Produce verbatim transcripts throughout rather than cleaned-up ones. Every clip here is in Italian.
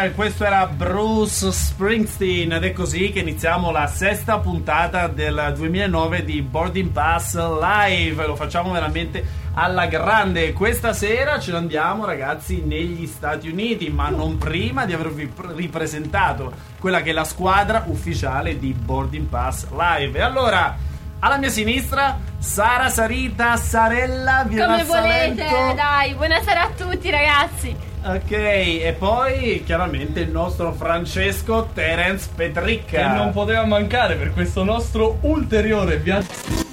America, questo era Bruce Springsteen ed è così che iniziamo la sesta puntata del duemilanove di Boarding Pass Live. Lo facciamo veramente alla grande. Questa sera ce ne andiamo, ragazzi, negli Stati Uniti, ma non prima di avervi ripresentato quella che è la squadra ufficiale di Boarding Pass Live. E allora, alla mia sinistra, Sara, Sarita, Sarella, come volete, dai, buonasera a tutti, ragazzi. Ok, e poi chiaramente il nostro Francesco Terence Petricca, che non poteva mancare per questo nostro ulteriore viaggio.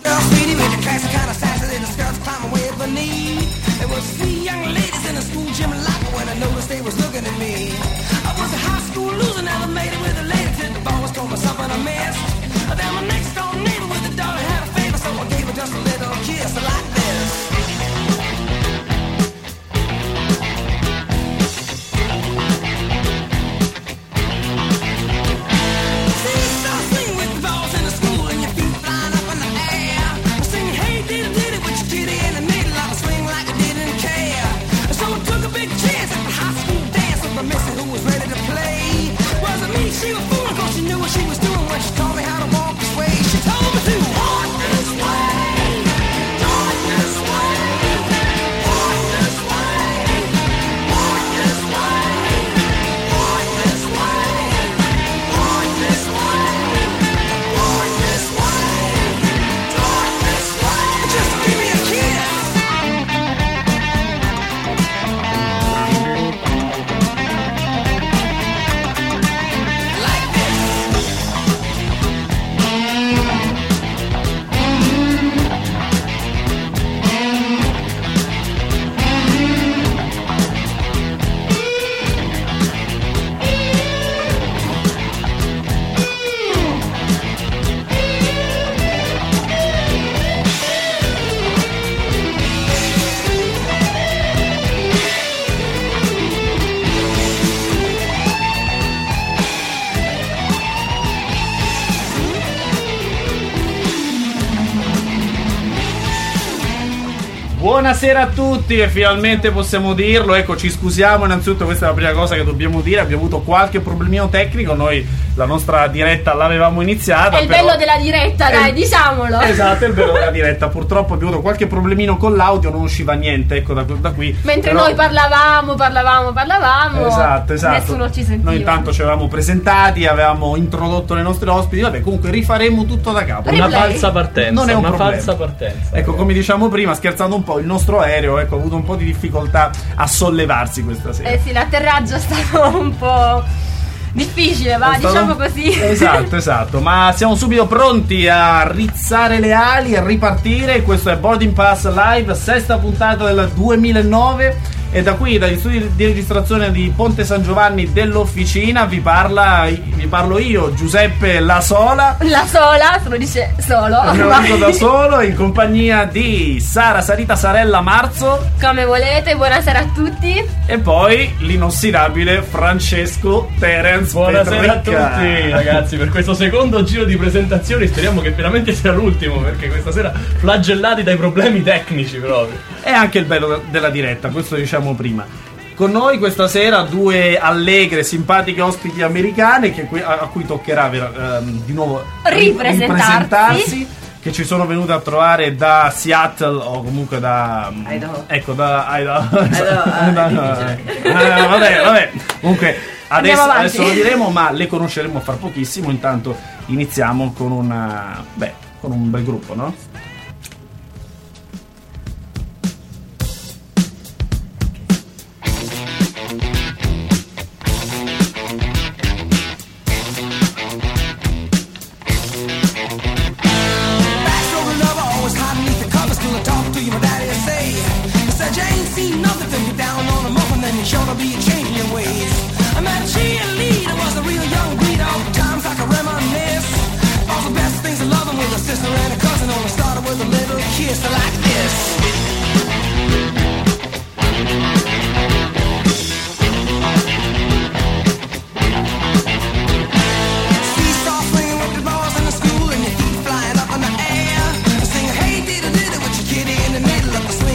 Buonasera a tutti e finalmente possiamo dirlo, ecco, ci scusiamo innanzitutto, questa è la prima cosa che dobbiamo dire, abbiamo avuto qualche problemino tecnico, noi la nostra diretta l'avevamo iniziata. È il però... bello della diretta, dai, è... diciamolo. Esatto, è il bello della diretta, purtroppo abbiamo avuto qualche problemino con l'audio, non usciva niente, ecco, da, da qui. Mentre però... noi parlavamo, parlavamo, parlavamo, esatto, esatto. Nessuno ci sentiva. Noi intanto ci avevamo presentati, avevamo introdotto le nostre ospiti, vabbè, comunque rifaremo tutto da capo. Una Replay. falsa partenza, non è un una problema. falsa partenza. Ecco, come diciamo prima, scherzando un po', il nostro aereo, ecco, ha avuto un po' di difficoltà a sollevarsi questa sera. Eh sì, l'atterraggio è stato un po' difficile, va, diciamo così. Esatto, esatto. Ma siamo subito pronti a rizzare le ali, a ripartire. Questo è Boarding Pass Live, sesta puntata del duemilanove. E da qui, dagli studi di registrazione di Ponte San Giovanni dell'Officina, vi parla, vi parlo io, Giuseppe La Sola. La Sola, se lo dice solo. Me lo dico da solo, in compagnia di Sara, Sarita, Sarella, Marzo. Come volete, buonasera a tutti. E poi l'inossidabile Francesco Terence Buonasera Petricca. a tutti, ragazzi, per questo secondo giro di presentazioni. Speriamo che veramente sia l'ultimo, perché questa sera flagellati dai problemi tecnici proprio. È anche il bello della diretta, questo diciamo prima. Con noi questa sera due allegre, simpatiche ospiti americane che, a, a cui toccherà ehm, di nuovo ripresentarsi. ripresentarsi, che ci sono venute a trovare da Seattle o comunque da Idaho. Ecco, da Idaho. Idaho, da, ah, eh, vabbè, vabbè. Comunque adesso, avanti. adesso lo diremo, ma le conosceremo fra pochissimo. Intanto iniziamo con una beh, con un bel gruppo, no?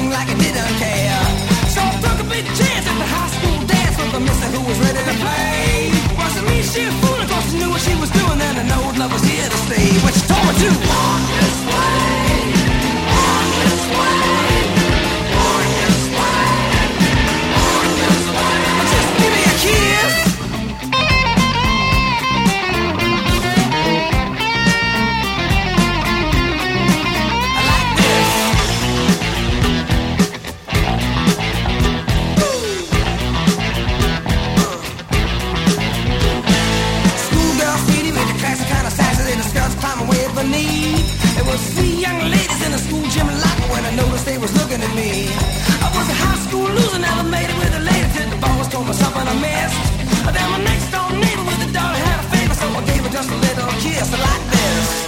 Who was ready to play? noticed they was looking at me. I was a high school loser, never made it with a lady till the boss told me something I missed. Then my next door neighbor with a daughter had a favor, so I gave her just a little kiss like this.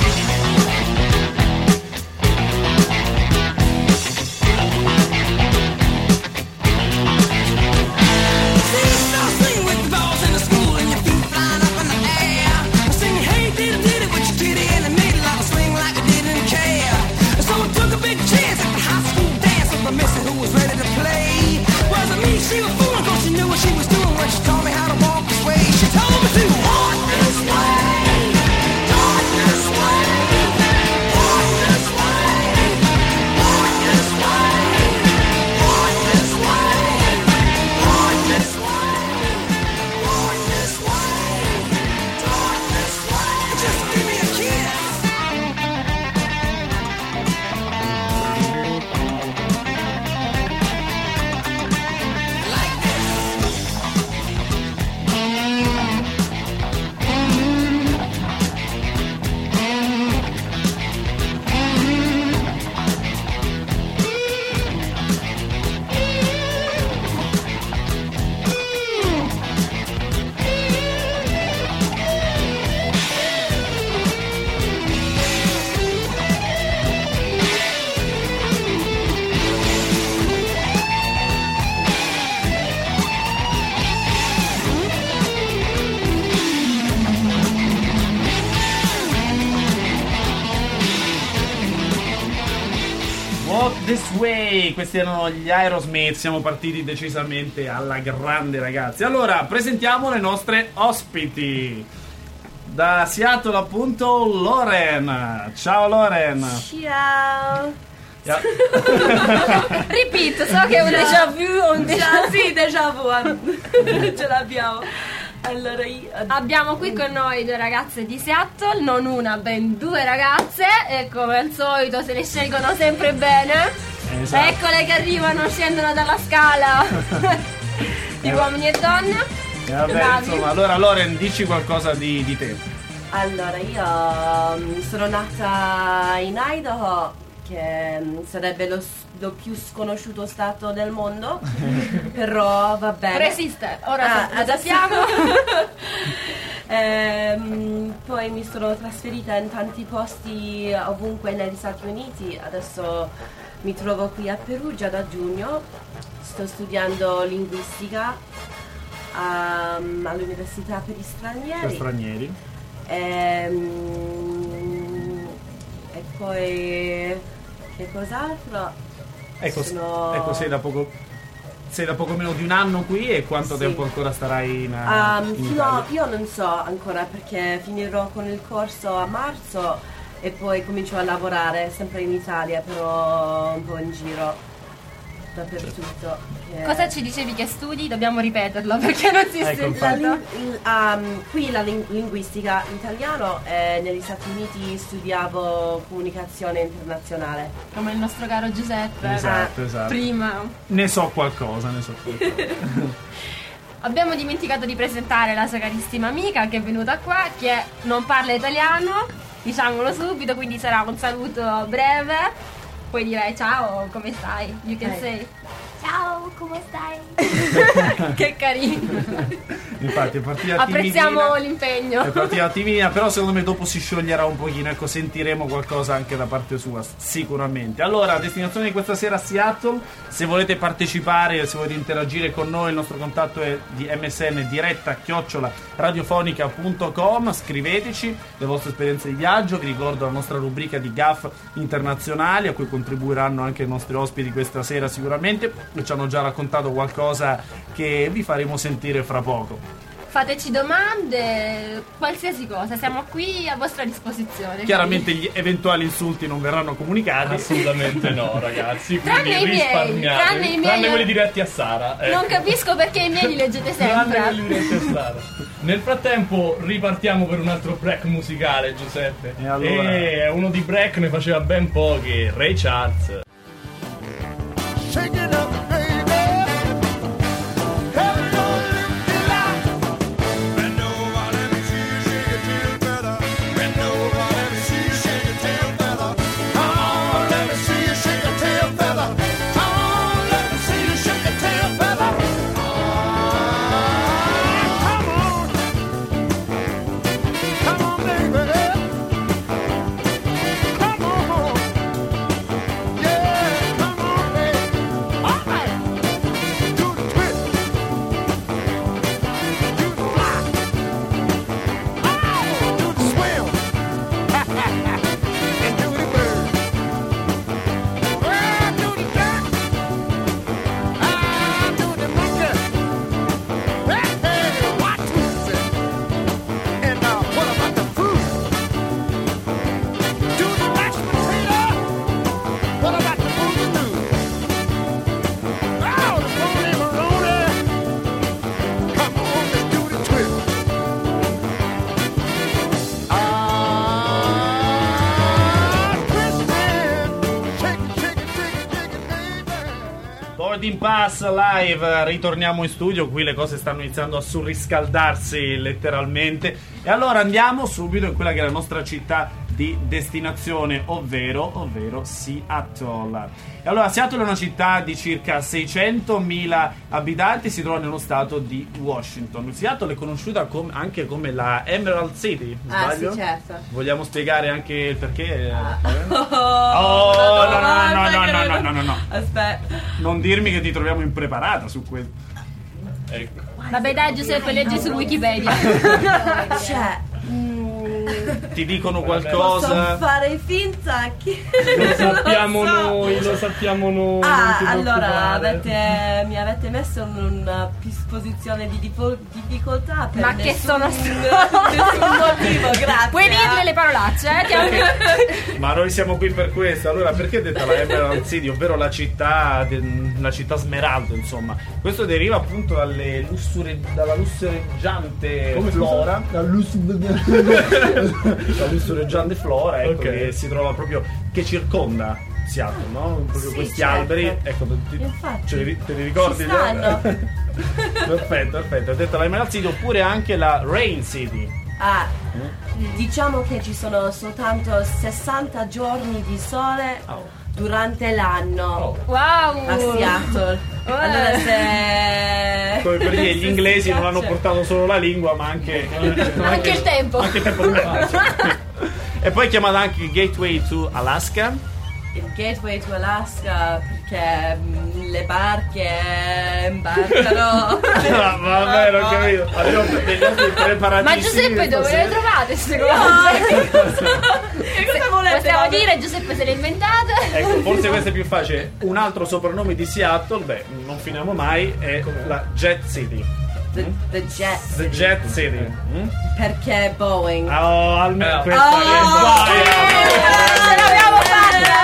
She was fooling 'cause she knew what she was doing when she taught me how to walk this way. She told me to walk this way, walk this way, walk this way, walk this way, walk this way, walk this way, walk this way, walk this way. Just give me a kiss. This Way, questi erano gli Aerosmith, siamo partiti decisamente alla grande, ragazzi. Allora, presentiamo le nostre ospiti. Da Seattle appunto Loren. Ciao Loren. Ciao. Yeah. Ripeto, so che è un déjà vu, un déjà Sì, déjà vu, ce l'abbiamo. Allora io... Abbiamo qui con noi due ragazze di Seattle, non una, ben due ragazze, e come al solito se le scelgono sempre bene. Esatto. Eccole che arrivano, scendono dalla scala di uomini e donne. E vabbè, Bravi. insomma, allora Loren, dici qualcosa di, di te. Allora, io um, sono nata in Idaho, che um, sarebbe lo, lo più sconosciuto stato del mondo, però va bene. Però esiste, ora Ah, lo adesso- sappiamo. Ehm, poi mi sono trasferita in tanti posti ovunque negli Stati Uniti, adesso mi trovo qui a Perugia da giugno, sto studiando linguistica um, all'Università per gli Per Stranieri. stranieri. Ehm, e poi che cos'altro? Ecco, Sono- ecco sei da poco sei da poco meno di un anno qui, e quanto Sì. tempo ancora starai in, Um, in fino Italia? io non so ancora perché finirò con il corso a marzo e poi comincio a lavorare sempre in Italia, però un po' in giro dappertutto. perché- Cosa ci dicevi che studi? Dobbiamo ripeterlo perché non si è Ecco, La sentito. lin- il- um, qui la lin- linguistica in italiano e negli Stati Uniti studiavo comunicazione internazionale. Come il nostro caro Giuseppe. Esatto, esatto. Prima. Ne so qualcosa, ne so qualcosa. Abbiamo dimenticato di presentare la sua carissima amica che è venuta qua, che non parla italiano, diciamolo subito, quindi sarà un saluto breve. Poi direi ciao, come stai? You can Eh. say. Ciao, come stai? Che carino. Infatti è partita Apprezziamo timidina. l'impegno. È partita timida, però secondo me dopo si scioglierà un pochino, ecco, sentiremo qualcosa anche da parte sua, sicuramente. Allora, destinazione di questa sera Seattle. Se volete partecipare, se volete interagire con noi, il nostro contatto è di M S N diretta chiocciola radiofonica punto com. Scriveteci le vostre esperienze di viaggio. Vi ricordo la nostra rubrica di G A F internazionali, a cui contribuiranno anche i nostri ospiti questa sera sicuramente, e ci hanno già raccontato qualcosa che vi faremo sentire fra poco. Fateci domande, qualsiasi cosa, siamo qui a vostra disposizione. Chiaramente gli eventuali insulti non verranno comunicati. Assolutamente no, ragazzi. Tranne Quindi i miei, risparmiate. tranne i miei- quelli diretti a Sara. Non capisco perché i miei li leggete Tranne sempre. quelli diretti a Sara. Nel frattempo ripartiamo per un altro break musicale, Giuseppe. E allora? E uno di break ne faceva ben pochi, Ray Charles. Shake it up, baby. Have it on the line. Bend over, let me see you shake your tail feather. Bend over, let me see you shake your tail feather. Come on, let me see you shake your tail feather. What about the boogaloo? Oh, the Pony Maroni. Come on, let's do the twist. Ah, twisted. Shake it, shake it, shake it, shake it, baby. Boarding Pass Live, ritorniamo in studio, qui le cose stanno iniziando a surriscaldarsi letteralmente e allora andiamo subito in quella che è la nostra città di destinazione, ovvero, ovvero Seattle. E allora Seattle è una città di circa seicentomila abitanti, si trova nello stato di Washington. Seattle è conosciuta com- anche come la Emerald City, Ah, sbaglio? sì, certo. Vogliamo spiegare anche il perché? Oh, Oh, no, no, no, domanda no, no, che no, non- no, no, no. Aspetta. Non dirmi che ti troviamo impreparata su questo. Ecco. Vabbè dai Giuseppe, leggi su Wikipedia. Cioè, mm, Ti dicono posso qualcosa? fare finta che Lo sappiamo non lo so. noi, lo sappiamo noi. non Ah, ti allora preoccupare. avete, mi avete messo in una posizione di difo- difficoltà per Ma che nessun, sono nessun motivo, grazie. Puoi dirle le parolacce, eh? Ti amo- Ma noi siamo qui per questo. Allora, perché è detta la Emerald City, ovvero la città, de- la città smeraldo, insomma? Questo deriva appunto dalle lussure, dalla lussureggiante Come, scusa? flora. La, la lussureggiante flora, ecco, Ok. che si trova proprio, che circonda Seattle, no? Proprio Sì, questi certo. alberi, ecco, ti- Infatti. ce li, te li ricordi? Ci stanno. Perfetto, perfetto. È detta la Emerald City, oppure anche la Rain City. Ah, diciamo che ci sono soltanto sessanta giorni di sole Oh. durante l'anno Oh. Wow. a Seattle. Eh. Allora se Come per dire, gli se inglesi si non hanno piace- portato solo la lingua, ma anche, Anche il tempo. Anche il tempo di E poi è chiamata anche il Gateway to Alaska. il gateway to Alaska perché mm, le barche imbarcano. Ah, vabbè, l'ho capito. Abbiamo degli altri preparati. Ma Giuseppe dove le trovate queste cose? Che cosa volete? Possiamo dire Giuseppe se le inventate? Ecco, forse questo è più facile. Un altro soprannome di Seattle, beh, non finiamo mai, è la Jet City. The, the Jet The City. Jet City. Mm? Perché Boeing. Oh, almeno Eh. questa Oh, Ce l'abbiamo fatta!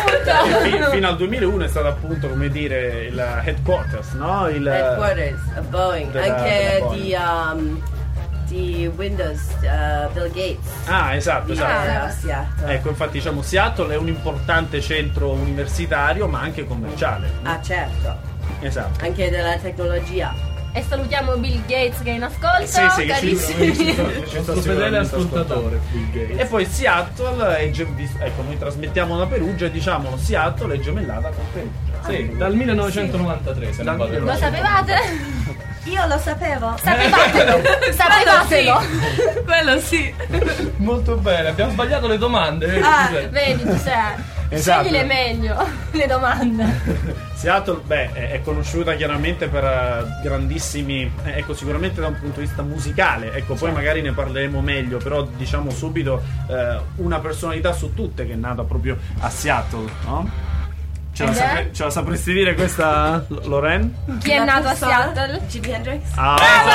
Fi- fino al duemilauno è stato appunto, come dire, il headquarters, no? Il Headquarters of Boeing. della- Anche della di, um, di Windows, uh, Bill Gates. Ah, esatto, esatto. a Seattle. Ecco, infatti diciamo Seattle è un importante centro universitario, ma anche commerciale. Ah, certo. Esatto. Anche della tecnologia. E salutiamo Bill Gates che è in ascolto. Sì, sì, che ci- carissimi. ci sta- ci sta Il nostro fedele sicuramente ascoltatore, Bill Gates. E poi Seattle è ge- ecco, noi trasmettiamo da Perugia e diciamo Seattle è gemellata con Perugia. Sì, dal millenovecentonovantatré se non Dal vado Lo errato. sapevate? Io lo sapevo. Sapevatelo! Sapevatelo! Quello sì. Molto bene, abbiamo sbagliato le domande. vedi, Ah, Giuseppe? Vedi Giuseppe, Esatto. scegliile meglio le domande. Seattle, beh, è è conosciuta chiaramente per eh, grandissimi, eh, ecco, sicuramente da un punto di vista musicale, ecco, poi magari ne parleremo meglio, però diciamo subito eh, una personalità su tutte che è nata proprio a Seattle, no? Ce la, Ed è? sapre- ce la sapresti dire questa, L- Loren? Chi è nato a Seattle? Jimi Hendrix. Ah,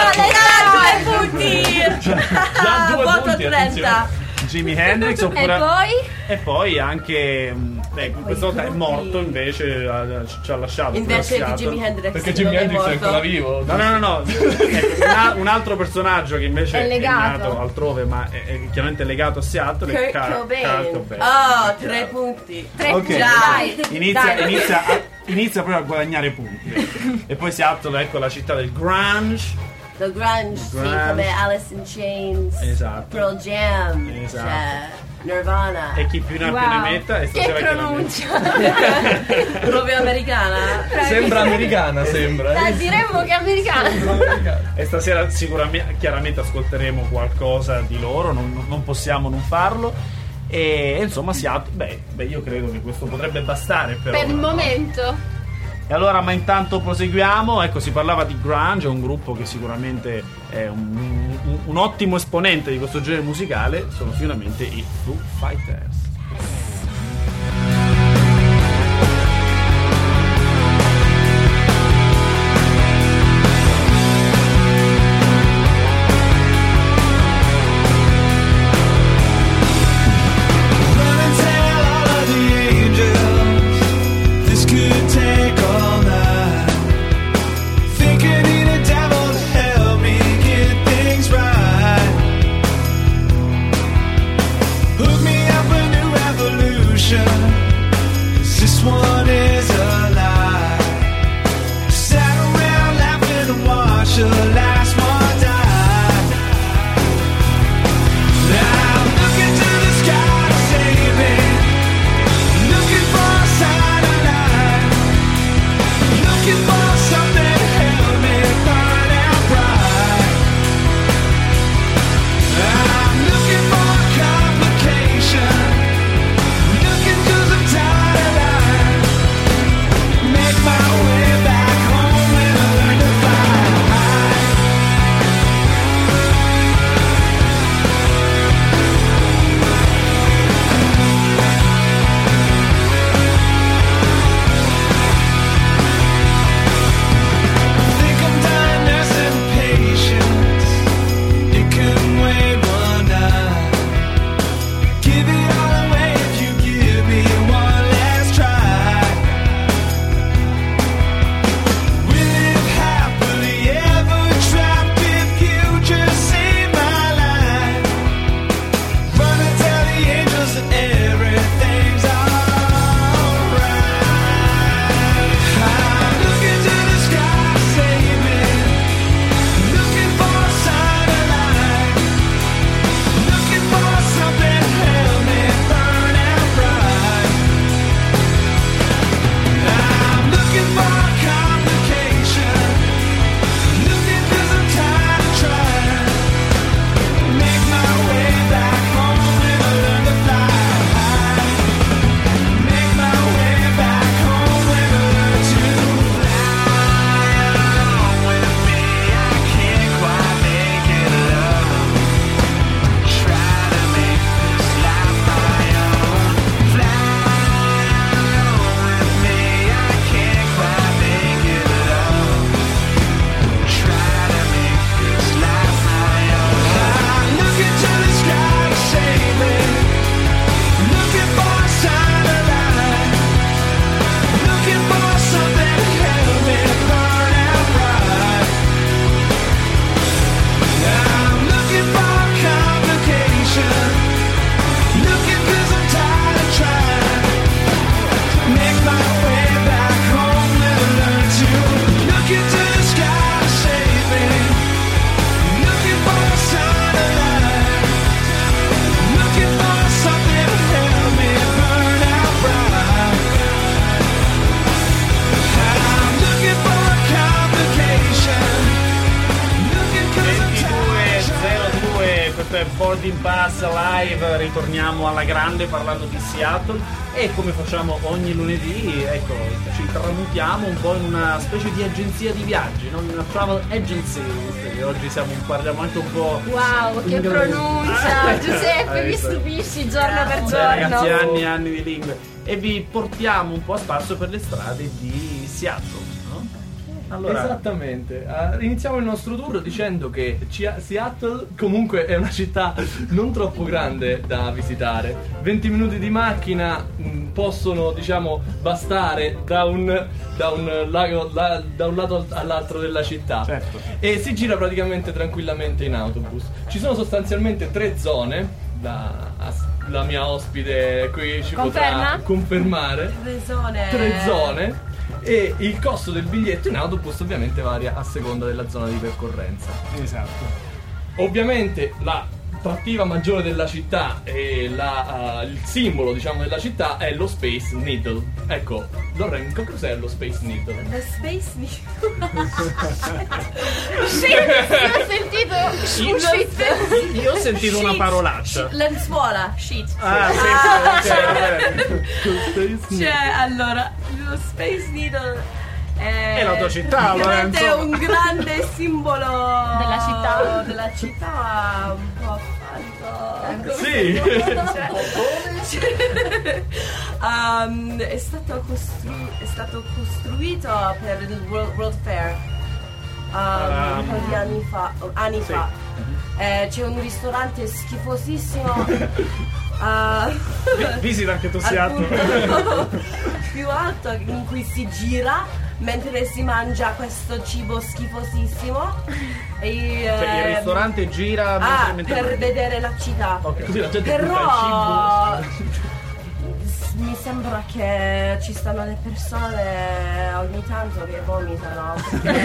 Brava, due punti. Già due Voto punti, trenta. attenzione. Jimi Hendrix E oppure... poi? E poi anche, mh, beh, questa volta è morto invece, ha- ci ha lasciato. Invece per di Seattle. Jimi Hendrix. Perché non Jimi è Hendrix è morto. ancora vivo. No, no, no, no. Ecco, una- un altro personaggio che invece È è, legato. nato altrove, ma è, è chiaramente legato a Seattle, è Kurt Car- Cobain. Kurt Cobain. Oh, tre punti. Tre Ok. punti, dai. Inizia, Dai. inizia, a- inizia proprio a guadagnare punti. E poi Seattle, ecco, la città del grunge. The grunge, sì, Grunge. come Alice in Chains, Esatto. Pearl Jam, Esatto. cioè, Nirvana. E chi più ne ha più ne Wow. metta. E Che stasera chiaramente- pronuncia! Proprio americana. Sembra americana, sembra. eh. Dai, diremmo che è americano. E stasera sicuramente, chiaramente ascolteremo qualcosa di loro, non, non possiamo non farlo. E insomma, Seattle, beh, beh, io credo che questo potrebbe bastare per, Per il ora, no? momento. E allora, ma intanto proseguiamo. Ecco, si parlava di grunge, un gruppo che sicuramente è un, un- un ottimo esponente di questo genere musicale. Sono sicuramente i Foo Fighters. Run and tell all of the angels one is alive. Sat around laughing to watch the last one die. Now I'm looking to the sky to save me, looking for a sign of life, looking for something to help me burn out bright. I'm looking for a complication, looking 'cause I'm tired of life. Make my way back home and I learn to fly high. Think I'm done nursing patience. It couldn't wait one night. Give it all away if you give me one last try. We live happily ever trapped if you just save my life. Run and tell the angels that everything's alright. I'm looking to the sky to save me, looking for a sign of life, looking for something to help me burn out bright. I'm looking for a complication, looking 'cause I'm tired of trying. Make my way back home and I learn to fly high. Make my way back home and I learn to fly. With me I can't quite make it alone. Try to make this life my own. Fly with me I can't quite make it alone. Try to make this life my own. I'm looking to the sky to save me, looking for a sign of life, looking for something to help me burn out bright. I'm looking for a complication, looking 'cause I'm tired of trying. Make my way back home and learn to look into the sky to save me, looking for a sign of life, looking for something to help me burn out bright. I'm looking for a complication, looking 'cause I'm ventidue tired of zero trying. due, questo è Boarding Pass Live, ritorniamo alla grande parlando di Seattle e come facciamo ogni lunedì, ecco, ci tramutiamo un po' in una specie di agenzia di viaggi, no? Una travel agency, visto che oggi siamo, parliamo anche un po'... Wow, che inglese. pronuncia! Ah, Giuseppe, hai mi visto? stupisci giorno per Cioè, ragazzi, giorno. anni e anni di lingue. E vi portiamo un po' a spasso per le strade di Seattle, no? Allora, Esattamente. Ah, iniziamo il nostro tour dicendo che Cia- Seattle comunque è una città non troppo grande da visitare. venti minuti di macchina mh, possono, diciamo, bastare da un, da un lago la- da un lato all'altro della città. Certo. E si gira praticamente tranquillamente in autobus. Ci sono sostanzialmente tre zone. La, la mia ospite qui ci Conferma? potrà confermare. Tre zone. Tre zone. E il costo del biglietto in autobus ovviamente varia a seconda della zona di percorrenza. esatto. Ovviamente la attrattiva maggiore della città e la, uh, il simbolo, diciamo, della città è lo Space Needle. Ecco, Lorenzo, cos'è lo Space Needle? The Space Needle. Shit, ho sentito un shit. Io ho sentito una Sheet. parolaccia. Lenzuola, sheet. Ah, sì, sì, ok, va bene. Space Cioè, allora, lo Space Needle è, È la tua città, praticamente Lorenzo. un grande simbolo Della città. della città, un po' falso. Sì. Cioè, um, è, stato costru- è stato costruito per il World, World Fair um, un po' di anni fa. Anni Sì. fa. Eh, c'è un ristorante schifosissimo. uh, Visita anche tu al Seattle. punto più alto in cui si gira mentre si mangia questo cibo schifosissimo e, Cioè, il eh, ristorante gira mentre, ah, mentre per vedere la città. Ok. Così la gente Però butta il cibo. mi sembra che ci stanno le persone ogni tanto che vomitano.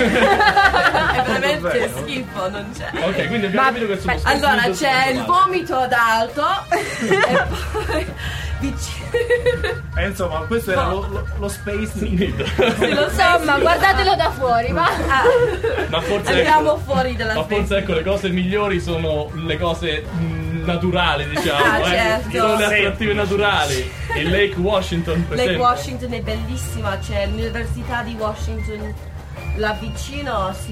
È veramente schifo, non c'è. Ok, quindi abbiamo capito che sono Allora c'è il vomito ad alto e poi vicino. Eh, insomma, questo era lo, lo, lo Space Needle. Sì, lo so, Insomma, guardatelo da fuori, ma ah, Ma forse andiamo ecco, fuori dalla ma forse Space. ecco le cose migliori sono le cose mh, naturali, diciamo, Ah, eh. certo. Sono le Sì. attrattive naturali. Il Lake Washington, per Lake esempio. Washington è bellissima, c'è l'università di Washington là vicino, si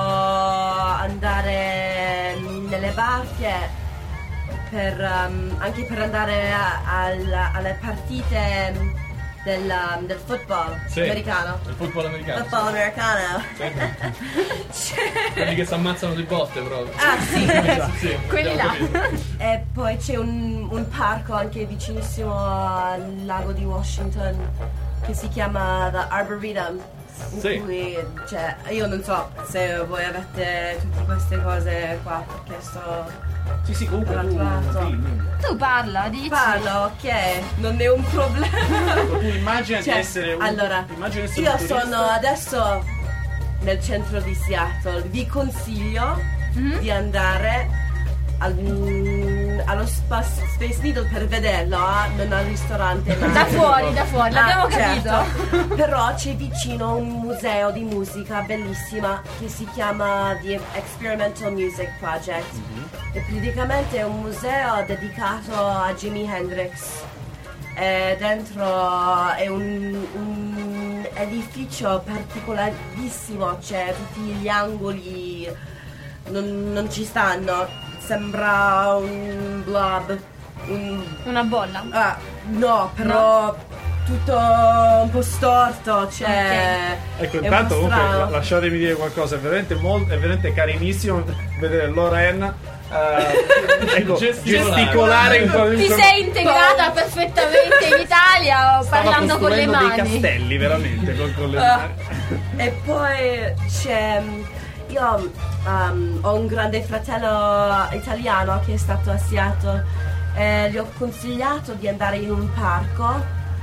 può andare nelle barche per, um, anche per andare a- al- alle partite del, um, del football Sì, americano. Il football americano. Football americano. Sì. C'è- Quelli che si ammazzano di botte proprio. Ah sì. Sì, quelli là. abbiamo capito. E poi c'è un, un parco anche vicinissimo al lago di Washington che si chiama The Arboretum. In Sì. cui, cioè, io non so se voi avete tutte queste cose qua perché sto Sì, sì, comunque tu, Dall'altro lato. sì, tu parla, dici. parlo, ok, non è un problema. tu immagina Cioè, di essere un, allora, immagina di essere io un turista. sono adesso nel centro di Seattle, vi consiglio Mhm. di andare al- mm, allo Spa- Space Needle per vederlo, eh? Non al ristorante ma Da fuori, da fuori, l'abbiamo Ah, capito. certo. Però c'è vicino un museo di musica bellissima che si chiama The Experimental Music Project e praticamente è un museo dedicato a Jimi Hendrix. E dentro è un, un edificio particolarissimo, c'è tutti gli angoli non, non ci stanno, sembra un blob, un Una bolla. ah, no, però tutto un po' storto, cioè Ecco, è un intanto po' comunque strano. lasciatemi dire qualcosa, è veramente, molto, è veramente carinissimo vedere Loren eh, ecco, Gesticolare. gesticolare in qual- in Ti qual- sei integrata perfettamente in Italia stava parlando con le costruendo dei mani. castelli veramente con, con le Ah, mani. e poi c'è io um, ho un grande fratello italiano che è stato a Seattle e gli ho consigliato di andare in un parco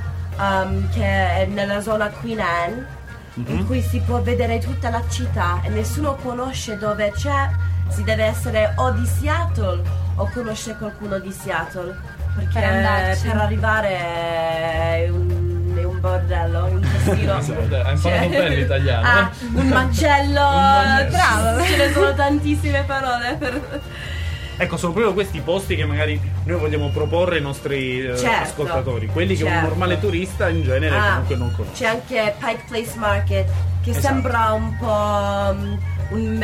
um, che è nella zona Queen Anne in cui si può vedere tutta la città e nessuno conosce dove c'è, si deve essere o di Seattle o conosce qualcuno di Seattle perché Per andarci. per arrivare è un, è un bordello, un casino. Hai imparato bene l'italiano, Ah, eh? un macello, macello. bravo, ce ne sono tantissime parole per... Ecco, sono proprio questi posti che magari noi vogliamo proporre ai nostri eh, Certo, ascoltatori, quelli che un certo. normale turista in genere Ah, comunque non conosce. c'è anche Pike Place Market che Esatto. sembra un po' um, un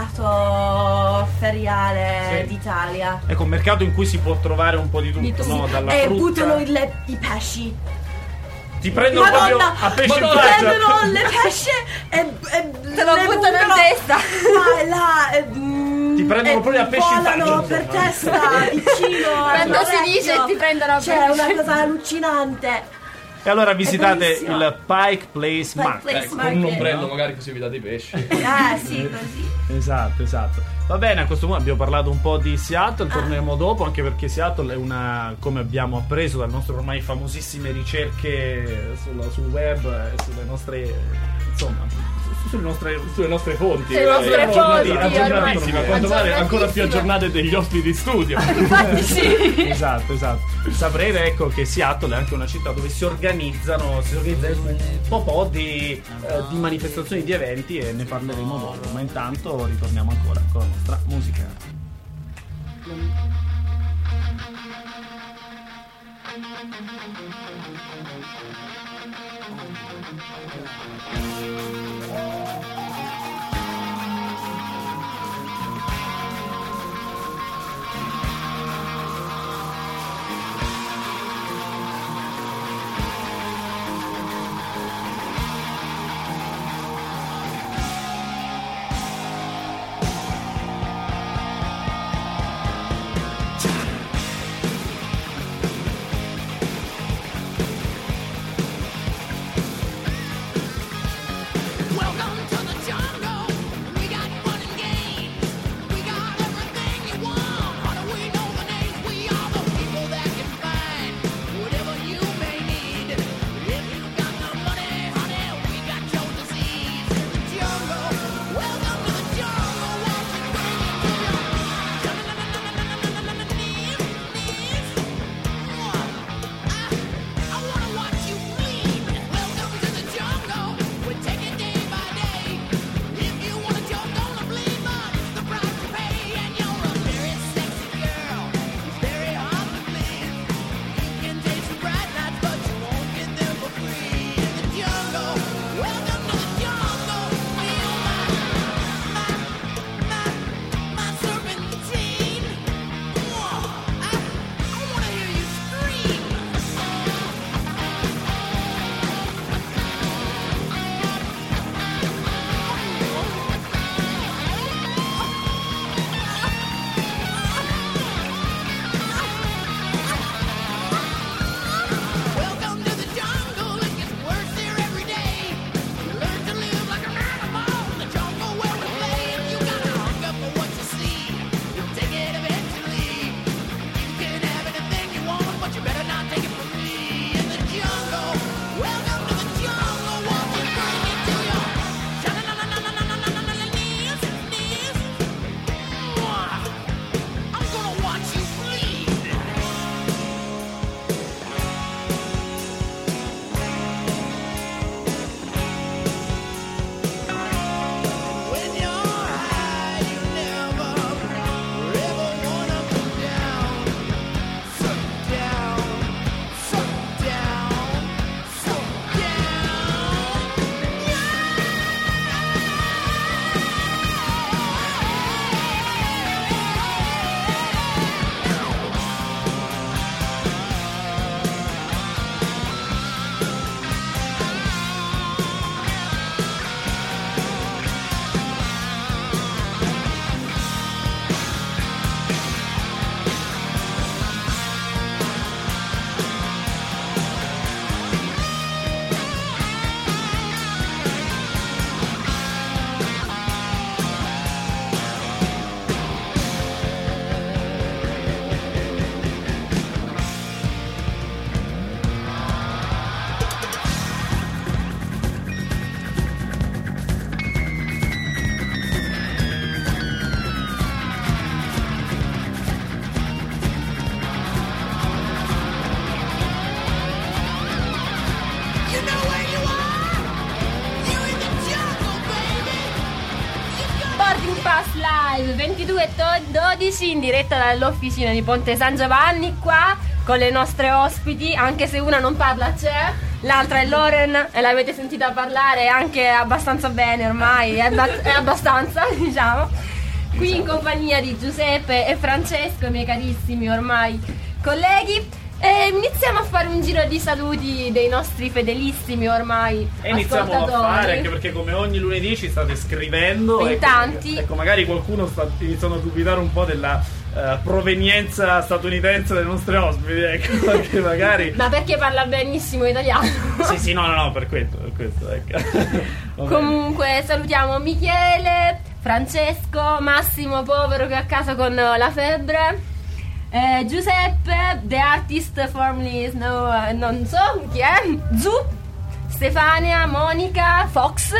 mercato feriale Sì. d'Italia Ecco, un mercato in cui si può trovare un po' di tutto, Di tutto. no? Dalla e frutta. buttano i, le- i pesci. Ti prendono Madonna, proprio a pesce in Madonna, faccia. prendono le pesce e, e Te lo le buttano in buttano testa. qua e là e, mm, Ti prendono e proprio a pesci in volano faccia, per insomma. testa vicino Quando si all'orecchio. dice ti prendono a C'è pesci. una cosa allucinante. E allora visitate bellissimo. il Pike Place Pike Market. Place. Eh, con un Market, ombrello no? magari così vi date i pesci. Ah sì, così. Esatto, esatto. Va bene, a questo punto abbiamo parlato un po' di Seattle, torneremo dopo, anche perché Seattle è una, come abbiamo appreso dalle nostre ormai famosissime ricerche sulla- sul web e sulle nostre, insomma, su- sulle nostre, sulle nostre fonti. Sulle nostre Eh, aggiornati- fonti, aggiornatissime, a ormai. quanto pare ancora più Aggiornatissime. aggiornate degli ospiti in studio. Infatti sì. Esatto, esatto. Saprete ecco che Seattle è anche una città dove si organizzano, si organizza un po' di, eh, di manifestazioni, di eventi e ne parleremo dopo. Ma intanto ritorniamo ancora con la nostra musica. Welcome to the Live ventidue dodici in diretta dall'officina di Ponte San Giovanni, qua con le nostre ospiti, anche se una non parla c'è, l'altra è Loren e l'avete sentita parlare anche abbastanza bene ormai, è, abba- è abbastanza diciamo, qui in compagnia di Giuseppe e Francesco, i miei carissimi ormai colleghi. E iniziamo a fare un giro di saluti dei nostri fedelissimi ormai E iniziamo a ascoltatori. fare, anche perché come ogni lunedì ci state scrivendo. In ecco, tanti. Ecco, magari qualcuno sta iniziando a dubitare un po' della eh, provenienza statunitense delle nostre ospiti, ecco, perché magari... Ma perché parla benissimo italiano? Sì, sì, no, no, no, per questo, per questo, ecco. Va bene. Comunque salutiamo Michele, Francesco, Massimo povero che è a casa con la febbre, eh, Giuseppe, the artist formerly no, eh, non so chi è, Zu, Stefania, Monica, Fox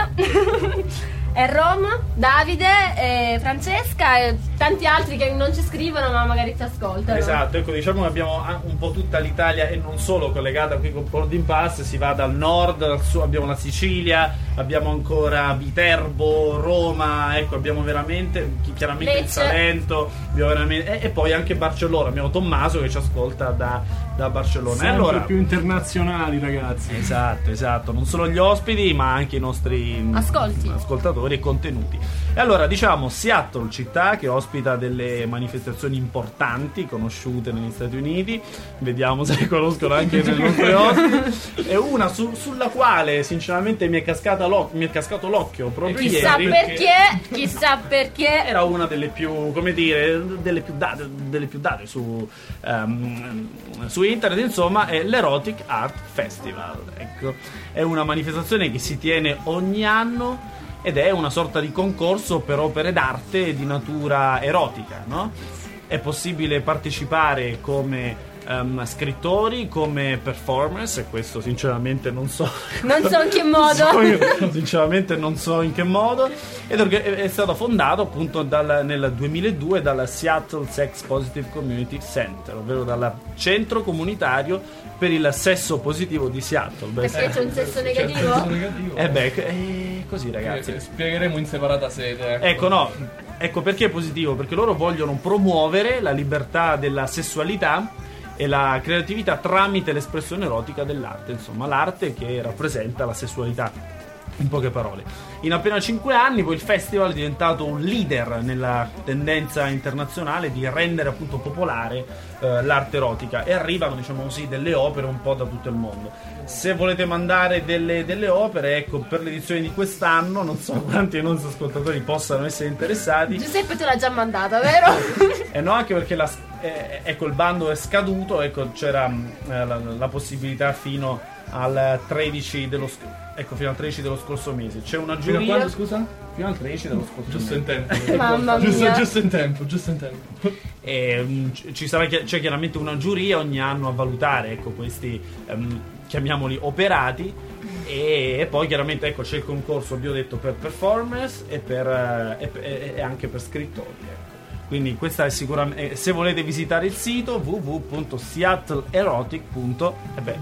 e Rom, Davide, e Francesca e tanti altri che non ci scrivono ma magari ci ascoltano. Esatto, ecco, diciamo che abbiamo un po' tutta l'Italia e non solo collegata qui con Boarding Pass, si va dal nord al sud, abbiamo la Sicilia, abbiamo ancora Viterbo, Roma, ecco, abbiamo veramente chi- chiaramente il Lecce. Salento, abbiamo veramente, e, e poi anche Barcellona, abbiamo Tommaso che ci ascolta da, da Barcellona. Sempre E allora, più internazionali, ragazzi. esatto, esatto, non solo gli ospiti ma anche i nostri mm, Ascolti. ascoltatori e contenuti. E allora diciamo Seattle, città che ospita delle manifestazioni importanti conosciute negli Stati Uniti, vediamo se le conoscono anche nelle nostre ospiti, è una su- sulla quale sinceramente mi è, cascata l'oc- mi è cascato l'occhio proprio Chissà ieri, perché, chissà perché. era una delle più, come dire, delle più date, delle più date su, ehm, su internet, insomma, è l'Erotic Art Festival. Ecco, è una manifestazione che si tiene ogni anno ed è una sorta di concorso per opere d'arte di natura erotica, no? È possibile partecipare come ehm, scrittori, come performers, e questo sinceramente non so. Non so in che modo. So- sinceramente non so in che modo. Ed orga- è è stato fondato appunto dal- nel duemiladue dal Seattle Sex Positive Community Center, ovvero dal centro comunitario per il sesso positivo di Seattle. Beh, Perché c'è un sesso C'è il negativo? senso negativo. eh beh, è così ragazzi. Eh, spiegheremo in separata sede. Ecco, no, ecco perché è positivo, perché loro vogliono promuovere la libertà della sessualità e la creatività tramite l'espressione erotica dell'arte, insomma, l'arte che rappresenta la sessualità. In poche parole, in appena cinque anni poi il festival è diventato un leader nella tendenza internazionale di rendere appunto popolare eh, l'arte erotica, e arrivano, diciamo così, delle opere un po' da tutto il mondo. Se volete mandare delle, delle opere, ecco, per l'edizione di quest'anno, non so quanti dei nostri ascoltatori possano essere interessati. Giuseppe te l'ha già mandata, vero? E no, anche perché la, eh, ecco, il bando è scaduto, ecco, c'era mh, eh, la, la possibilità fino al tredici dello sc- ecco fino al tredici dello scorso mese. C'è una Fino a giuria quando, scusa? fino al tredici dello scorso Giusto mese. in tempo. Mamma giusto, mia. giusto in tempo, giusto in tempo. E mh, c- ci sarà chi- c'è chiaramente una giuria ogni anno a valutare, ecco, questi ehm, chiamiamoli operati, e, e poi chiaramente, ecco, c'è il concorso, vi ho detto, per performance e, per, eh, e, e- e anche per scrittori, ecco. Quindi questa è sicuramente, se volete visitare il sito w w w punto seattle erotic punto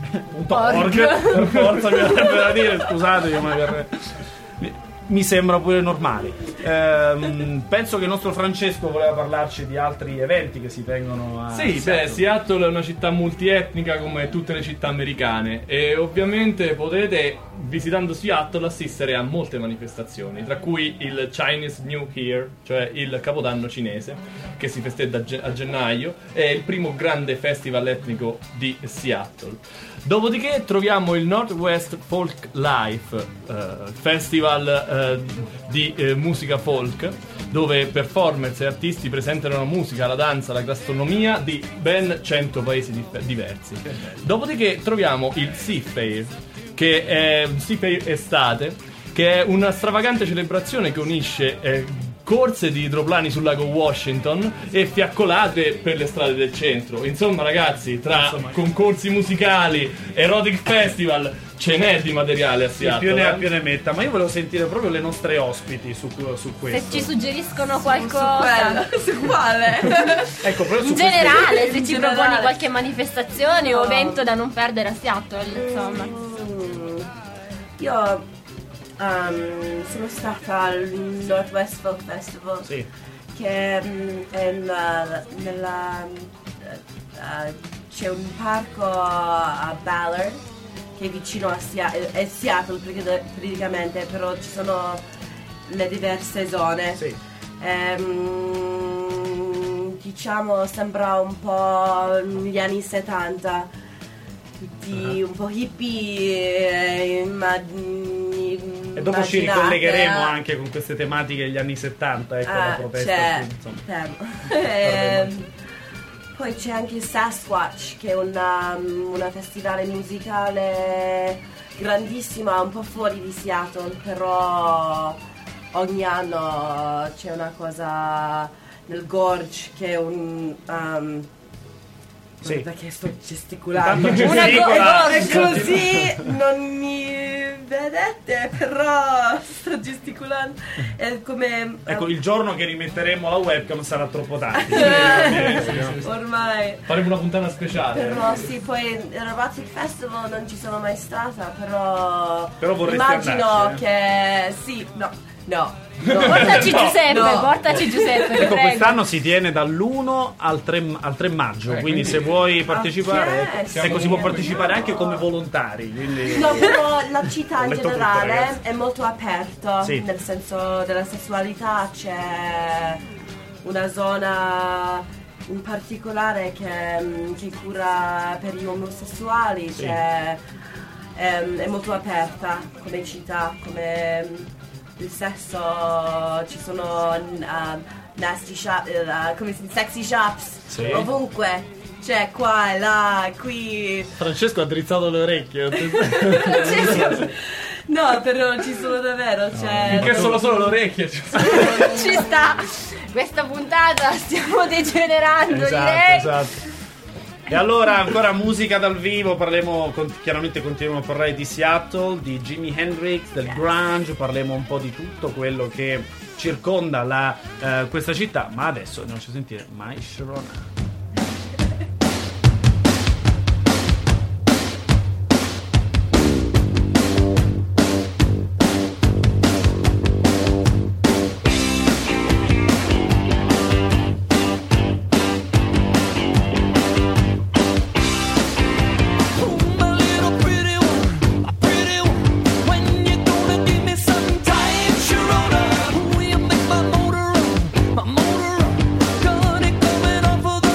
org, per forza mi verrebbe da dire, scusate, io mi verrebbe- mi- mi sembra pure normale. Ehm, penso che il nostro Francesco voleva parlarci di altri eventi che si tengono a Sì, beh, Seattle. Seattle è una città multietnica come tutte le città americane, e ovviamente potete, visitando Seattle, assistere a molte manifestazioni, tra cui il Chinese New Year, cioè il Capodanno cinese, che si festeggia a ge- a gennaio, è il primo grande festival etnico di Seattle. Dopodiché troviamo il Northwest Folk Life, eh, festival eh, di eh, musica folk, dove performers e artisti presentano la musica, la danza, la gastronomia di ben cento paesi dif- diversi. Dopodiché troviamo il Sea Fair, che è Sea Fair estate, che è una stravagante celebrazione che unisce eh, corse di idroplani sul lago Washington e fiaccolate per le strade del centro. Insomma, ragazzi, tra Insomma, concorsi musicali, erotic festival, ce n'è di materiale a Chi Seattle. più ne ha eh. più ne metta. Ma io volevo sentire proprio le nostre ospiti su, su Se questo. ci suggeriscono Su qualcosa. quella, su quale? Ecco, proprio su In questi- generale, se In ci generale. proponi qualche manifestazione o No. evento da non perdere a Seattle, insomma. Mm, Io um, sono stata al Northwest Folk Festival Sì. che mm, è nella, nella uh, c'è un parco a Ballard che è vicino a Seattle, è Seattle praticamente, però ci sono le diverse zone. Sì. Ehm, diciamo sembra un po' gli anni settanta, tutti Uh-huh. un po' hippie, immagini. E dopo ci ricollegheremo anche con queste tematiche degli anni settanta, ecco, la Ah, protesta. c'è, quindi, insomma. fermo. Ehm, poi c'è anche Sasquatch, che è una, una festivale musicale grandissima, un po' fuori di Seattle, però ogni anno c'è una cosa nel Gorge, che è un... Um, Sì. perché sto gesticolando. Intanto Una gesticola. E così non mi vedete, però sto gesticolando. È come... Ecco, il giorno che rimetteremo la webcam sarà troppo tardi. Ormai. Faremo una puntata speciale. Però sì, poi il Robotic Festival non ci sono mai stata, però... Però vorresti immagino andarci, che... Sì, no, no. no. Portaci No, Giuseppe, no. portaci Giuseppe, ti Ecco, prego. quest'anno si tiene dall'uno al tre, al tre maggio, quindi se vuoi partecipare, Ok, sì. ecco, si può partecipare anche come volontari. Quindi... No, però la città Ho in letto tutto, generale ragazzi. è molto aperta, Sì. nel senso della sessualità. C'è una zona in particolare che, che cura per gli omosessuali, Sì. c'è, è, è molto aperta come città, come il sesso, ci sono uh, nasty shop, uh, come si dice, sexy shops, Sì. ovunque, c'è qua e là, qui. Francesco ha drizzato le orecchie. No, però ci sono davvero, cioè... Finché sono solo le orecchie. Ci sta. Questa puntata stiamo degenerando, Esatto, direi. esatto. E allora ancora musica dal vivo, parleremo, con- chiaramente continuiamo a parlare di Seattle, di Jimi Hendrix, del grunge, parleremo un po' di tutto quello che circonda la, eh, questa città, ma adesso andiamo a sentire My Sharona. My little pretty one, a pretty one. When you gonna give me some time, Sharona? Will you make my motor run, my motor run? Got it coming off of the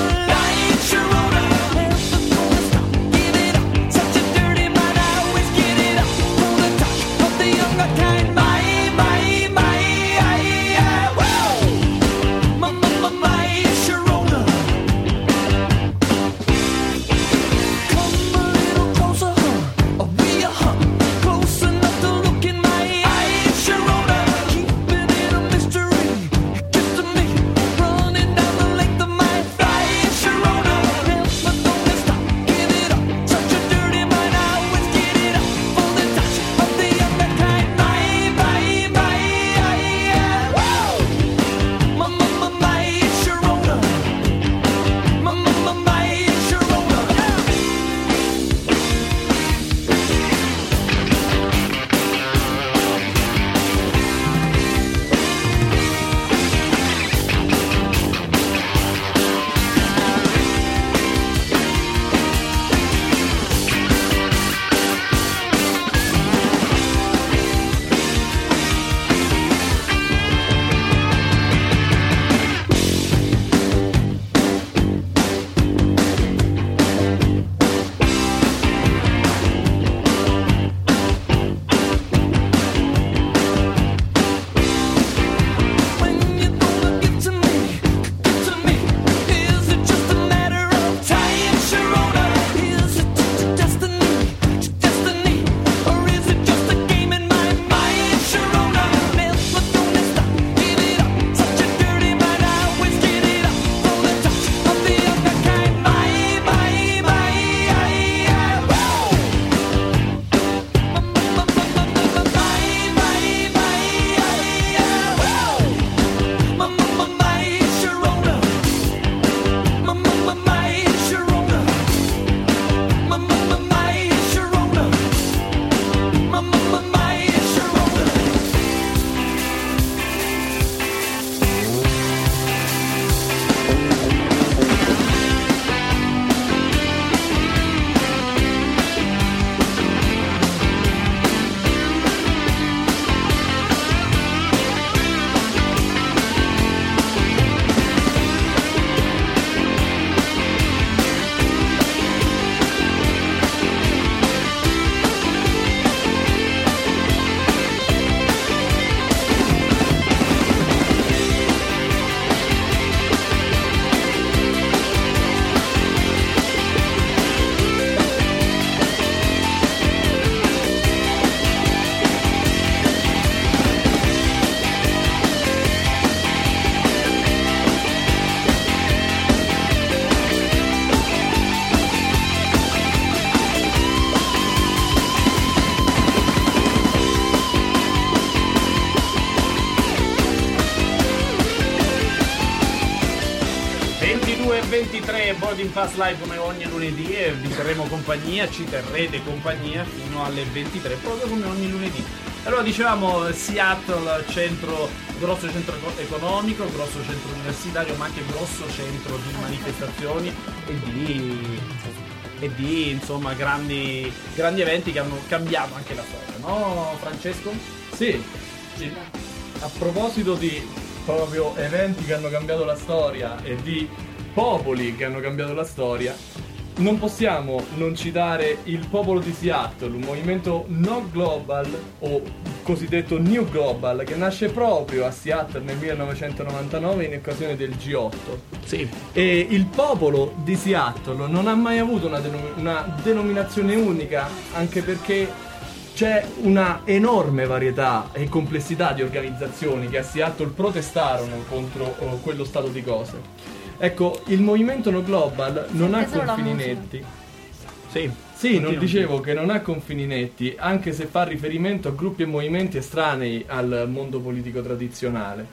ventitré Boarding Pass Live come ogni lunedì e vi terremo compagnia, ci terrete compagnia fino alle ventitré proprio come ogni lunedì. Allora dicevamo Seattle, centro, grosso centro economico, grosso centro universitario, ma anche grosso centro di manifestazioni e di, e di insomma grandi, grandi eventi che hanno cambiato anche la storia, no Francesco? Sì, sì. A proposito di proprio eventi che hanno cambiato la storia e di popoli che hanno cambiato la storia, non possiamo non citare il popolo di Seattle, un movimento no global o cosiddetto New Global che nasce proprio a Seattle nel millenovecentonovantanove in occasione del G otto. Sì. E il popolo di Seattle non ha mai avuto una, denom- una denominazione unica, anche perché c'è una enorme varietà e complessità di organizzazioni che a Seattle protestarono contro oh, quello stato di cose. Ecco, il movimento No Global non ha Solo la confini musica. netti. Sì. Sì, non Continua. dicevo che non ha confini netti, anche se fa riferimento a gruppi e movimenti estranei al mondo politico tradizionale.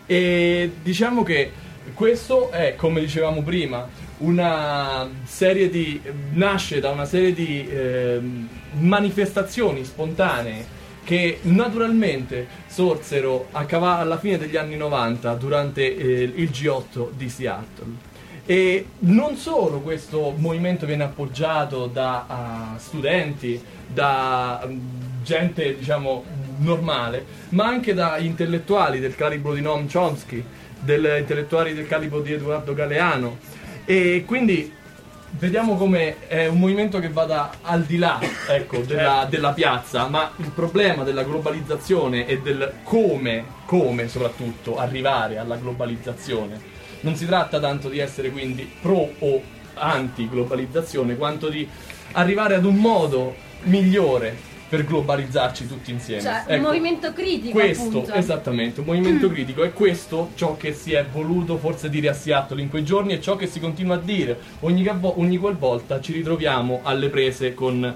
E diciamo che questo è, come dicevamo prima, una serie di nasce da una serie di eh, manifestazioni spontanee che naturalmente sorsero a cava- alla fine degli anni novanta durante eh, il G otto di Seattle. E non solo questo movimento viene appoggiato da uh, studenti, da um, gente diciamo normale, ma anche da intellettuali del calibro di Noam Chomsky, degli intellettuali del calibro di Edoardo Galeano. E quindi vediamo come è un movimento che vada al di là, ecco, della, della piazza, ma il problema della globalizzazione e del come, come soprattutto arrivare alla globalizzazione. Non si tratta tanto di essere quindi pro o anti globalizzazione, quanto di arrivare ad un modo migliore per globalizzarci tutti insieme. Cioè, un Ecco, movimento critico, questo, appunto. esattamente, un movimento critico, è questo ciò che si è voluto forse dire a Seattle in quei giorni e ciò che si continua a dire ogni, cavo- ogni qualvolta ci ritroviamo alle prese con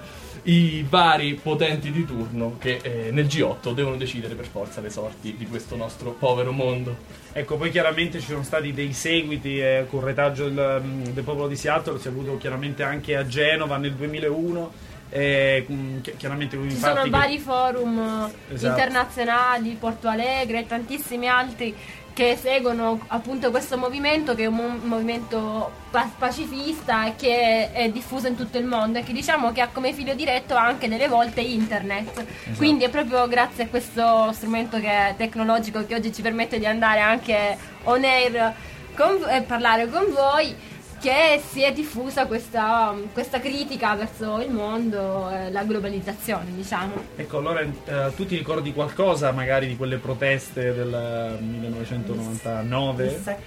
i vari potenti di turno che eh, nel G otto devono decidere per forza le sorti di questo nostro povero mondo. Ecco, poi chiaramente ci sono stati dei seguiti e con retaggio del, del popolo di Seattle si è avuto chiaramente anche a Genova nel duemilauno. E, chi- chiaramente Ci infatti sono che- vari forum Esatto. internazionali, Porto Alegre e tantissimi altri che seguono appunto questo movimento, che è un mo- movimento pa- pacifista e che è diffuso in tutto il mondo e che diciamo che ha come filo diretto anche delle volte internet. Quindi è proprio grazie a questo strumento che è tecnologico che oggi ci permette di andare anche on air con- e parlare con voi, che si è diffusa questa, questa critica verso il mondo e la globalizzazione, diciamo. Ecco, allora eh, tu ti ricordi qualcosa magari di quelle proteste del millenovecentonovantanove? Mi sa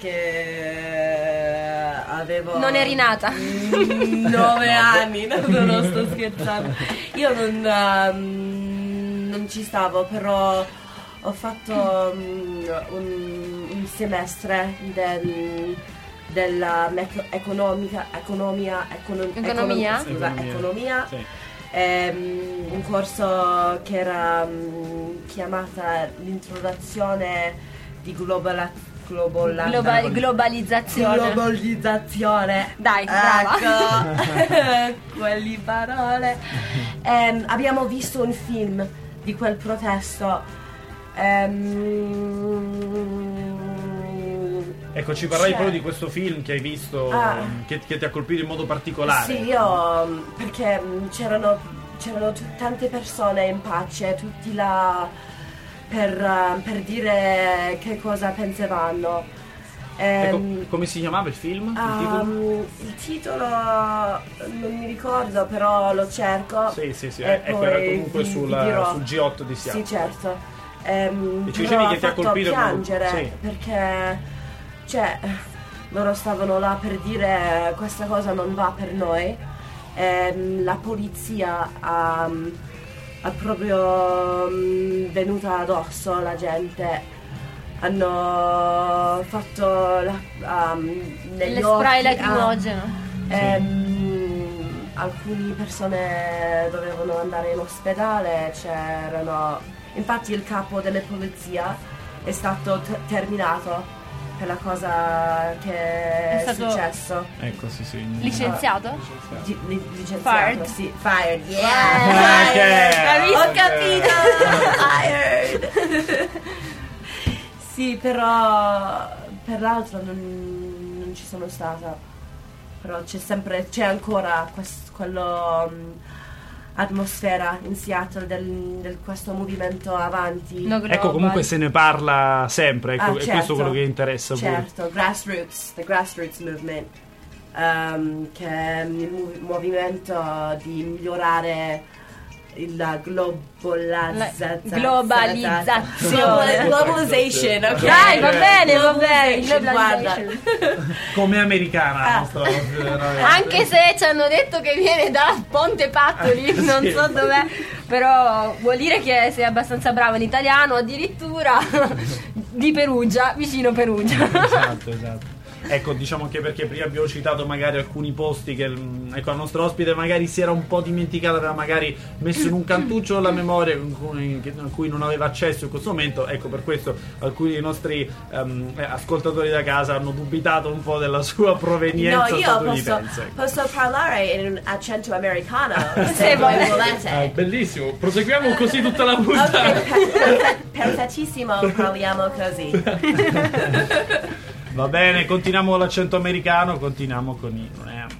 che avevo Non eri nata. mm, nove anni, no, non sto scherzando. Io non, ehm, non ci stavo, però ho fatto mm, un, un semestre del della mecro- economica, economia, econo- Economia? econom- scusa, Economia. economia. Sì. Ehm, un corso che era mm, chiamata l'introduzione di globala- globola- Globa- globalizzazione. globalizzazione. Dai, brava. Ecco, quelle parole. Ehm, abbiamo visto un film di quel protesto. Ehm, Ecco, ci parlai Cioè- proprio di questo film che hai visto, Ah. che, che ti ha colpito in modo particolare. Sì, io mm, perché mm, c'erano, c'erano t- tante persone in pace, tutti là per, eh, per dire che cosa pensavano. Ecco, Ehm, come si chiamava il film? Il ah, titolo? mm, il titolo non mi ricordo, però lo cerco. Sì, sì, sì, e ecco, era poi comunque vi- sul, vi dirò. sul G otto di Seattle. Sì, certo. Ehm, E ci però dicevi ha che ti ha fatto colpito in modo- piangere sì. perché, cioè, loro stavano là per dire questa cosa non va per noi. Ehm, la polizia ha, ha proprio mm, venuta addosso alla gente. Hanno fatto la, um, negli Le spray occhi, ah, lacrimogeno. Ehm, alcune persone dovevano andare in ospedale, c'erano, infatti il capo delle polizia è stato t- terminato per la cosa che è, È stato- successo. Ecco, sì, sì. Licenziato? Di- li- licenziato, Fired. sì, fired, Ah, yeah! ok. Ho Ok. capito! Fired! Sì, però per l'altro non, non ci sono stata. Però c'è sempre, c'è ancora quest- quello mm, atmosfera in Seattle del, del questo movimento avanti. No, Ecco, global. comunque se ne parla sempre, ecco, Ah, e questo è certo. quello che interessa pure. Certo, grassroots, the grassroots movement, ehm, che è il mu- movimento di migliorare la globalizzazione. globalizzazione. Globalization, ok? Dai, va bene, va bene. Globalization, guarda. Come americana la Ah. nostra veramente. Anche se ci hanno detto che viene da Ponte Pattoli, non Sì. so dov'è, però vuol dire che sei abbastanza bravo in italiano, addirittura di Perugia, vicino Perugia. Esatto, esatto. Ecco, diciamo anche perché prima abbiamo citato magari alcuni posti che mm, ecco, la nostra ospite magari si era un po' dimenticata, aveva magari messo in un cantuccio la memoria con cui- che- a cui non aveva accesso in questo momento. Ecco, per questo alcuni dei nostri ehm, eh, ascoltatori da casa hanno dubitato un po' della sua provenienza No, io posso, statunitense. ecco. posso parlare in un accento americano Se vuoi. Ah, volete. bellissimo, proseguiamo così tutta la Ok, puntata. perfe- perfettissimo, parliamo così. Va bene, continuiamo con l'accento americano, continuiamo con i... non è-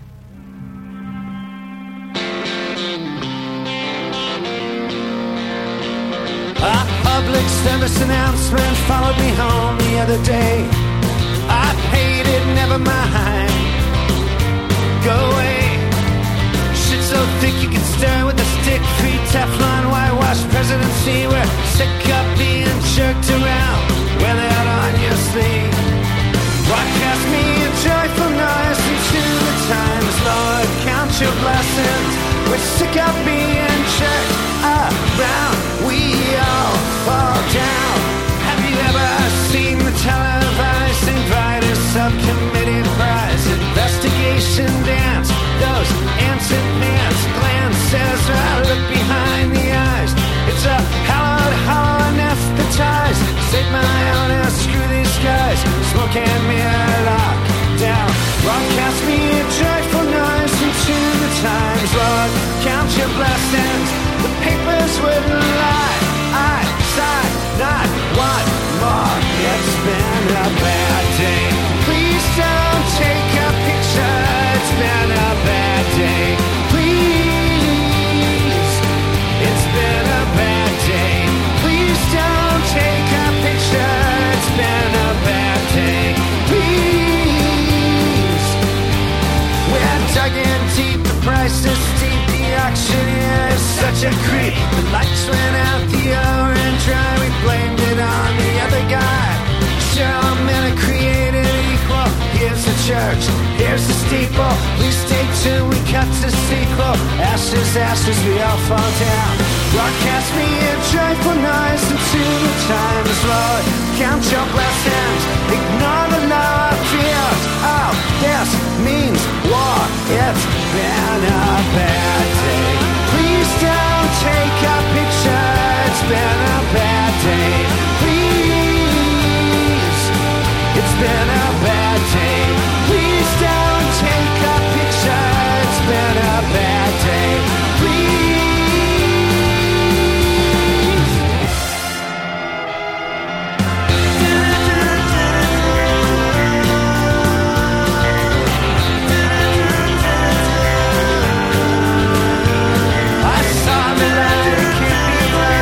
A public service announcement followed me home the other day. I paid it, never mind. Go away. Shit so thick you can stir with a stick. Free Teflon, whitewash presidency. We're sick of being jerked around. Wear that on your sleeve. Broadcast me a joyful noise into the times, Lord. Count your blessings. We're sick of being jerked around. We all fall down. Have you ever seen the televised brightest subcommittee prize investigation dance? Those ants and pants glances right look behind the eyes. It's a hallowed, hollow anesthetized. Save my honor, screw these guys. Smoke and mirror lock down. Broadcast me a joyful noise into the times, Lord. Count your blessings. The papers wouldn't lie. I sigh not one more. It's been a bad day. Please don't take a picture. It's been a bad day. Please. It's been a bad day. Please don't take a picture. It's been a bad day. Please. We're dug in deep. The price is steep. The auctioneer is such a creep. The lights went out. The hour ran dry. We blamed it on the other guy. Sure, all men are created equal. Here's the church. Here's the steeple. Please stay tuned. We cut to sequel. Ashes, ashes, we all fall down. Broadcast me a joyful noise into the times, Lord. Count your blessings. Ignore the law of fears. Oh, this means war. It's been a bad day. Please don't take a picture. It's been a bad day. Please. It's been a bad day. Please don't take a picture. It's been a bad day. Please. I saw the light, it can't be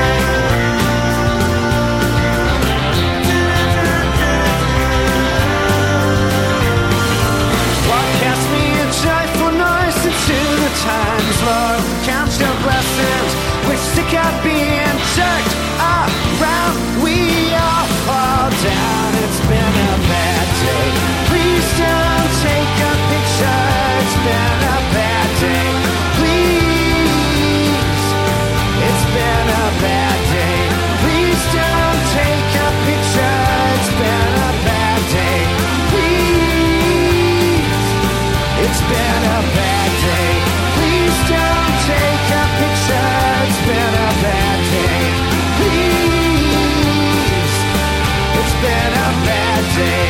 broadcast me a joyful noise into the times, Lord. Count your blessings. We're sick of being jerked around. We all fall down. It's been a bad day. Please don't take a picture. It's been a bad day. Please. It's been a bad day. Please don't take a picture. It's been a bad day. Please. It's been a bad day. Please don't take a picture. It's been a bad day. Please. It's been a bad day.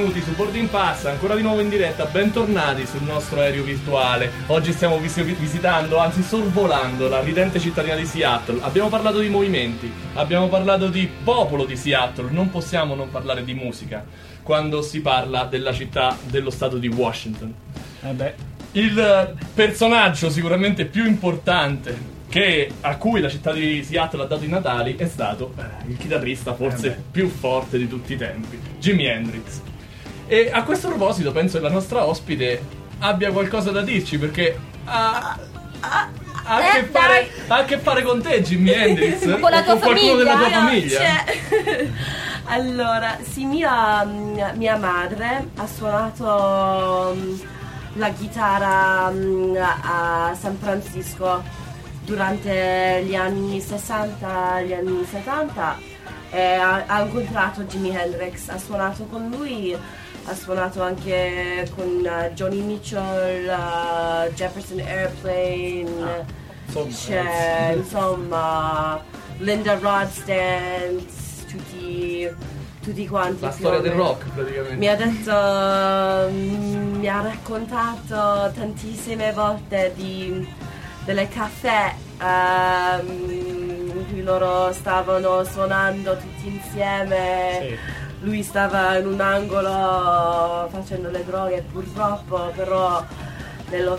benvenuti su Boarding Pass, ancora di nuovo in diretta, bentornati sul nostro aereo virtuale. Oggi stiamo vis- visitando, anzi sorvolando la ridente cittadina di Seattle. Abbiamo parlato di movimenti, abbiamo parlato di popolo di Seattle, non possiamo non parlare di musica quando si parla della città dello stato di Washington. Eh beh. Il personaggio sicuramente più importante che a cui la città di Seattle ha dato i natali è stato eh, il chitarrista forse eh più forte di tutti i tempi, Jimi Hendrix. E a questo proposito penso che la nostra ospite abbia qualcosa da dirci, perché ha, ha, ha, a, Eh, che fare, dai. ha a che fare con te, Jimi Hendrix, Con la tua o qualcuno famiglia, della tua No, famiglia. c'è- allora, sì, mia, mia madre ha suonato mm, la chitarra mm, a San Francisco durante gli anni sessanta, gli anni settanta, e ha, ha incontrato Jimi Hendrix, ha suonato con lui, ha suonato anche con eh, Joni Mitchell, eh, Jefferson Airplane, Insomma, c'è eh, insomma Linda Ronstadt, tutti, tutti quanti. la più storia o del meno. rock praticamente. Mi ha detto, mm, mi ha raccontato tantissime volte di delle caffè ehm, in cui loro stavano suonando tutti insieme. Sì. Lui stava in un angolo facendo le droghe, purtroppo, però l'ho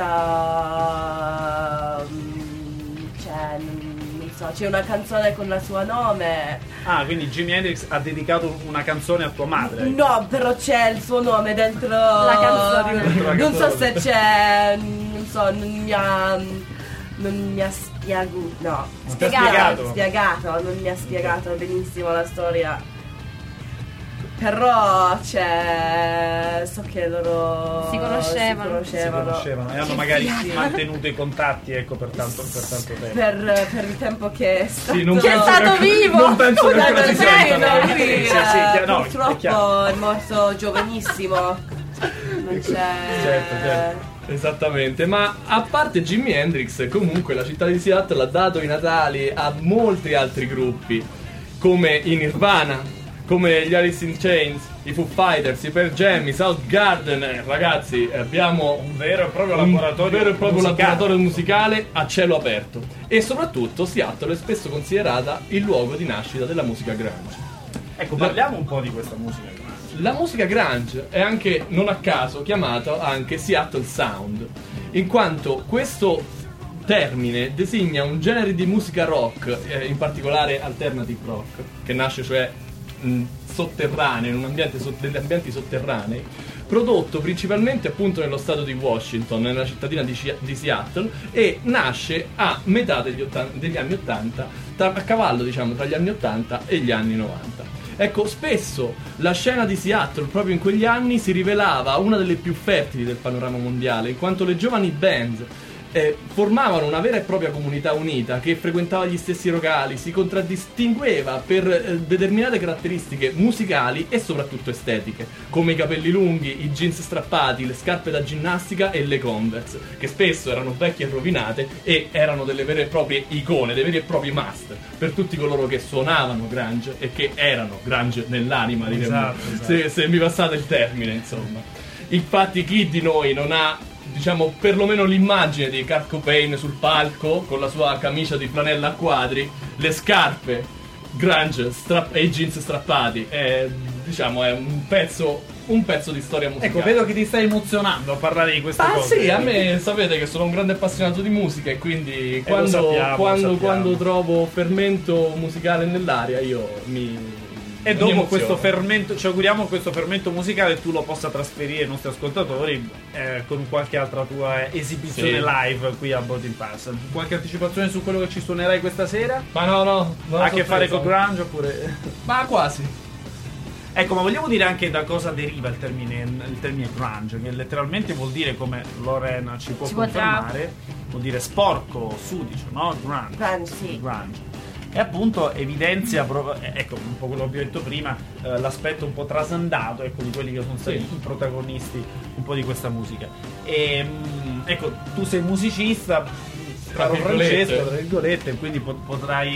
vista, mm, cioè, non so, c'è una canzone con il suo nome. Ah, quindi Jimi Hendrix ha dedicato una canzone a tua madre. No, però c'è il suo nome dentro La canzone. Dentro la Non so canzone. se c'è, non so, non mi ha, non mi ha spiegato, no, ti ha spiegato? spiegato, non mi ha spiegato benissimo la storia. Però c'è, so che loro Si conoscevano. si Si conoscevano. conoscevano e hanno magari mantenuto i contatti, ecco, per tanto, per tanto tempo. Per, per il tempo che è stato, Sì, non Che è penso stato che- vivo! Non penso che No, ancora non si credo, sentano. lui, Sì, sì, eh, chiaro, no, è purtroppo chiaro. è morto giovanissimo. Non c'è. Certo, certo. Esattamente, ma a parte Jimi Hendrix, comunque la città di Seattle ha dato i natali a molti altri gruppi, come i Nirvana, come gli Alice in Chains, i Foo Fighters, i Pearl Jam, i Soundgarden. Eh, ragazzi, abbiamo Un vero e proprio un laboratorio vero e proprio musicale. laboratorio musicale a cielo aperto. E soprattutto Seattle è spesso considerata il luogo di nascita della musica grunge. Ecco, parliamo un po' di questa musica. La musica grunge è anche, non a caso, chiamato anche Seattle Sound, in quanto questo termine designa un genere di musica rock, eh, in particolare alternative rock, che nasce cioè mh, sotterraneo, in un ambiente so- degli ambienti sotterranei, prodotto principalmente appunto nello stato di Washington, nella cittadina di, Ci- di Seattle, e nasce a metà degli, ottan- degli anni ottanta, tra- a cavallo diciamo tra gli anni ottanta e gli anni novanta. Ecco, spesso la scena di Seattle proprio in quegli anni si rivelava una delle più fertili del panorama mondiale, in quanto le giovani band eh, formavano una vera e propria comunità unita che frequentava gli stessi locali, si contraddistingueva per eh, determinate caratteristiche musicali e soprattutto estetiche, come i capelli lunghi, i jeans strappati, le scarpe da ginnastica e le Converse, che spesso erano vecchie e rovinate e erano delle vere e proprie icone, dei veri e propri must per tutti coloro che suonavano grunge e che erano grunge nell'anima, diremmo, Esatto, esatto. Se, se mi passate il termine, insomma. Infatti chi di noi non ha, diciamo, perlomeno l'immagine di Kurt Cobain sul palco con la sua camicia di flanella a quadri, le scarpe grunge strapp- e i jeans strappati, è, diciamo, è un pezzo un pezzo di storia musicale. Ecco, vedo che ti stai emozionando a parlare di queste Ah cose. sì, a me sapete che sono un grande appassionato di musica e quindi Eh, lo quando, sappiamo, quando, lo sappiamo. quando trovo fermento musicale nell'aria io mi E mi dopo emoziono. questo fermento, ci auguriamo che questo fermento musicale tu lo possa trasferire ai nostri ascoltatori eh, con qualche altra tua esibizione Sì. live qui a Boarding Pass. Qualche anticipazione su quello che ci suonerai questa sera? Ma no, no, non Ha ho a che fare con sorpresa. grunge oppure... Ma quasi. Ecco, ma vogliamo dire anche da cosa deriva il termine, il termine grunge, che letteralmente vuol dire, come Lorena ci può Ci potrà- confermare, vuol dire sporco, sudicio, no? Grunge. Grunge, sì. Grunge. E appunto evidenzia, proprio- eh, ecco, un po' quello che abbiamo detto prima, eh, l'aspetto un po' trasandato, ecco, di quelli che sono stati Sì. i protagonisti un po' di questa musica. E mm, ecco, tu sei musicista, Tra caro virgolette. Francesco, tra virgolette, quindi pot- potrai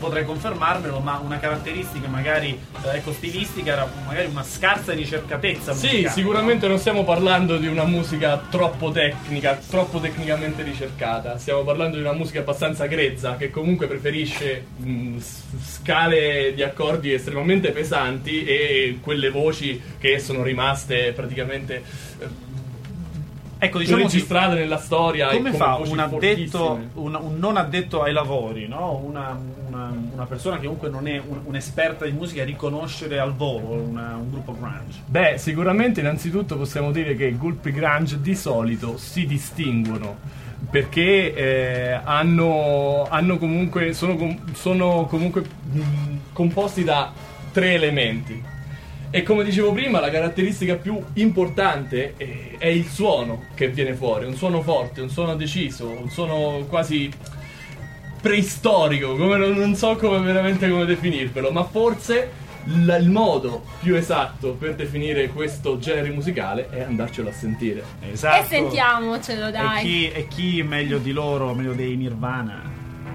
potrei confermarmelo, ma una caratteristica magari eh, ecco stilistica era magari una scarsa ricercatezza Sì, musicale, sicuramente non stiamo parlando di una musica troppo tecnica, troppo tecnicamente ricercata. Stiamo parlando di una musica abbastanza grezza, che comunque preferisce mh, scale di accordi estremamente pesanti e quelle voci che sono rimaste praticamente eh, ecco, diciamo registrate nella storia. come, e come fa voci un addetto fortissime. un, un non addetto ai lavori, no? una, una, una persona che comunque non è un, un'esperta di musica a riconoscere al volo una, un gruppo grunge? Beh, sicuramente innanzitutto possiamo dire che i gruppi grunge di solito si distinguono perché eh, hanno, hanno comunque sono, com- sono comunque mh, composti da tre elementi. E come dicevo prima, la caratteristica più importante è, è il suono che viene fuori, un suono forte, un suono deciso, un suono quasi preistorico, come non, non so come veramente come definirvelo, ma forse l- il modo più esatto per definire questo genere musicale è andarcelo a sentire. Esatto. E sentiamocelo, E dai. chi, e chi meglio di loro, meglio dei Nirvana?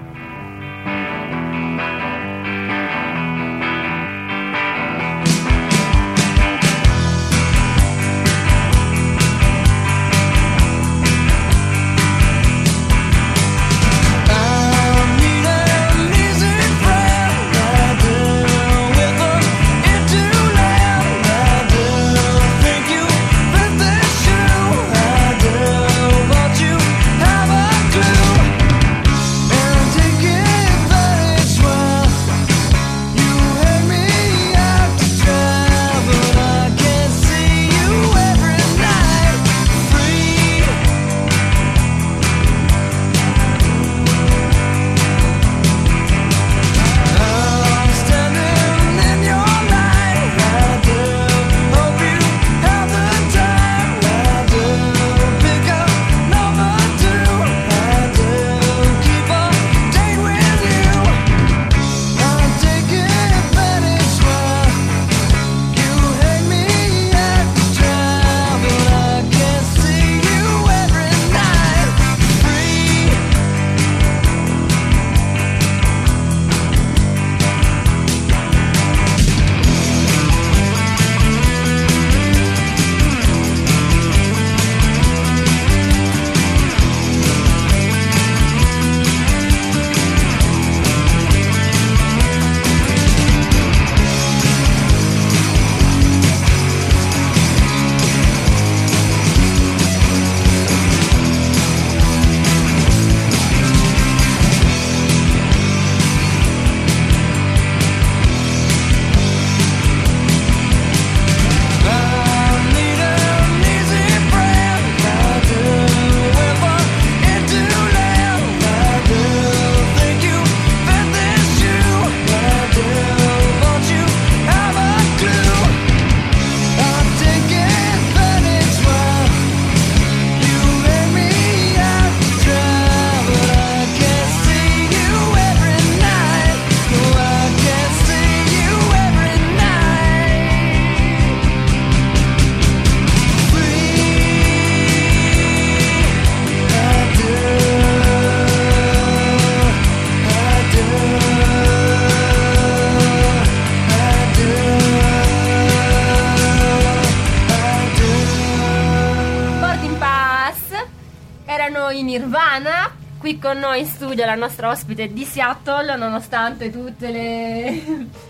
Nirvana. Qui con noi in studio la nostra ospite di Seattle, nonostante tutte le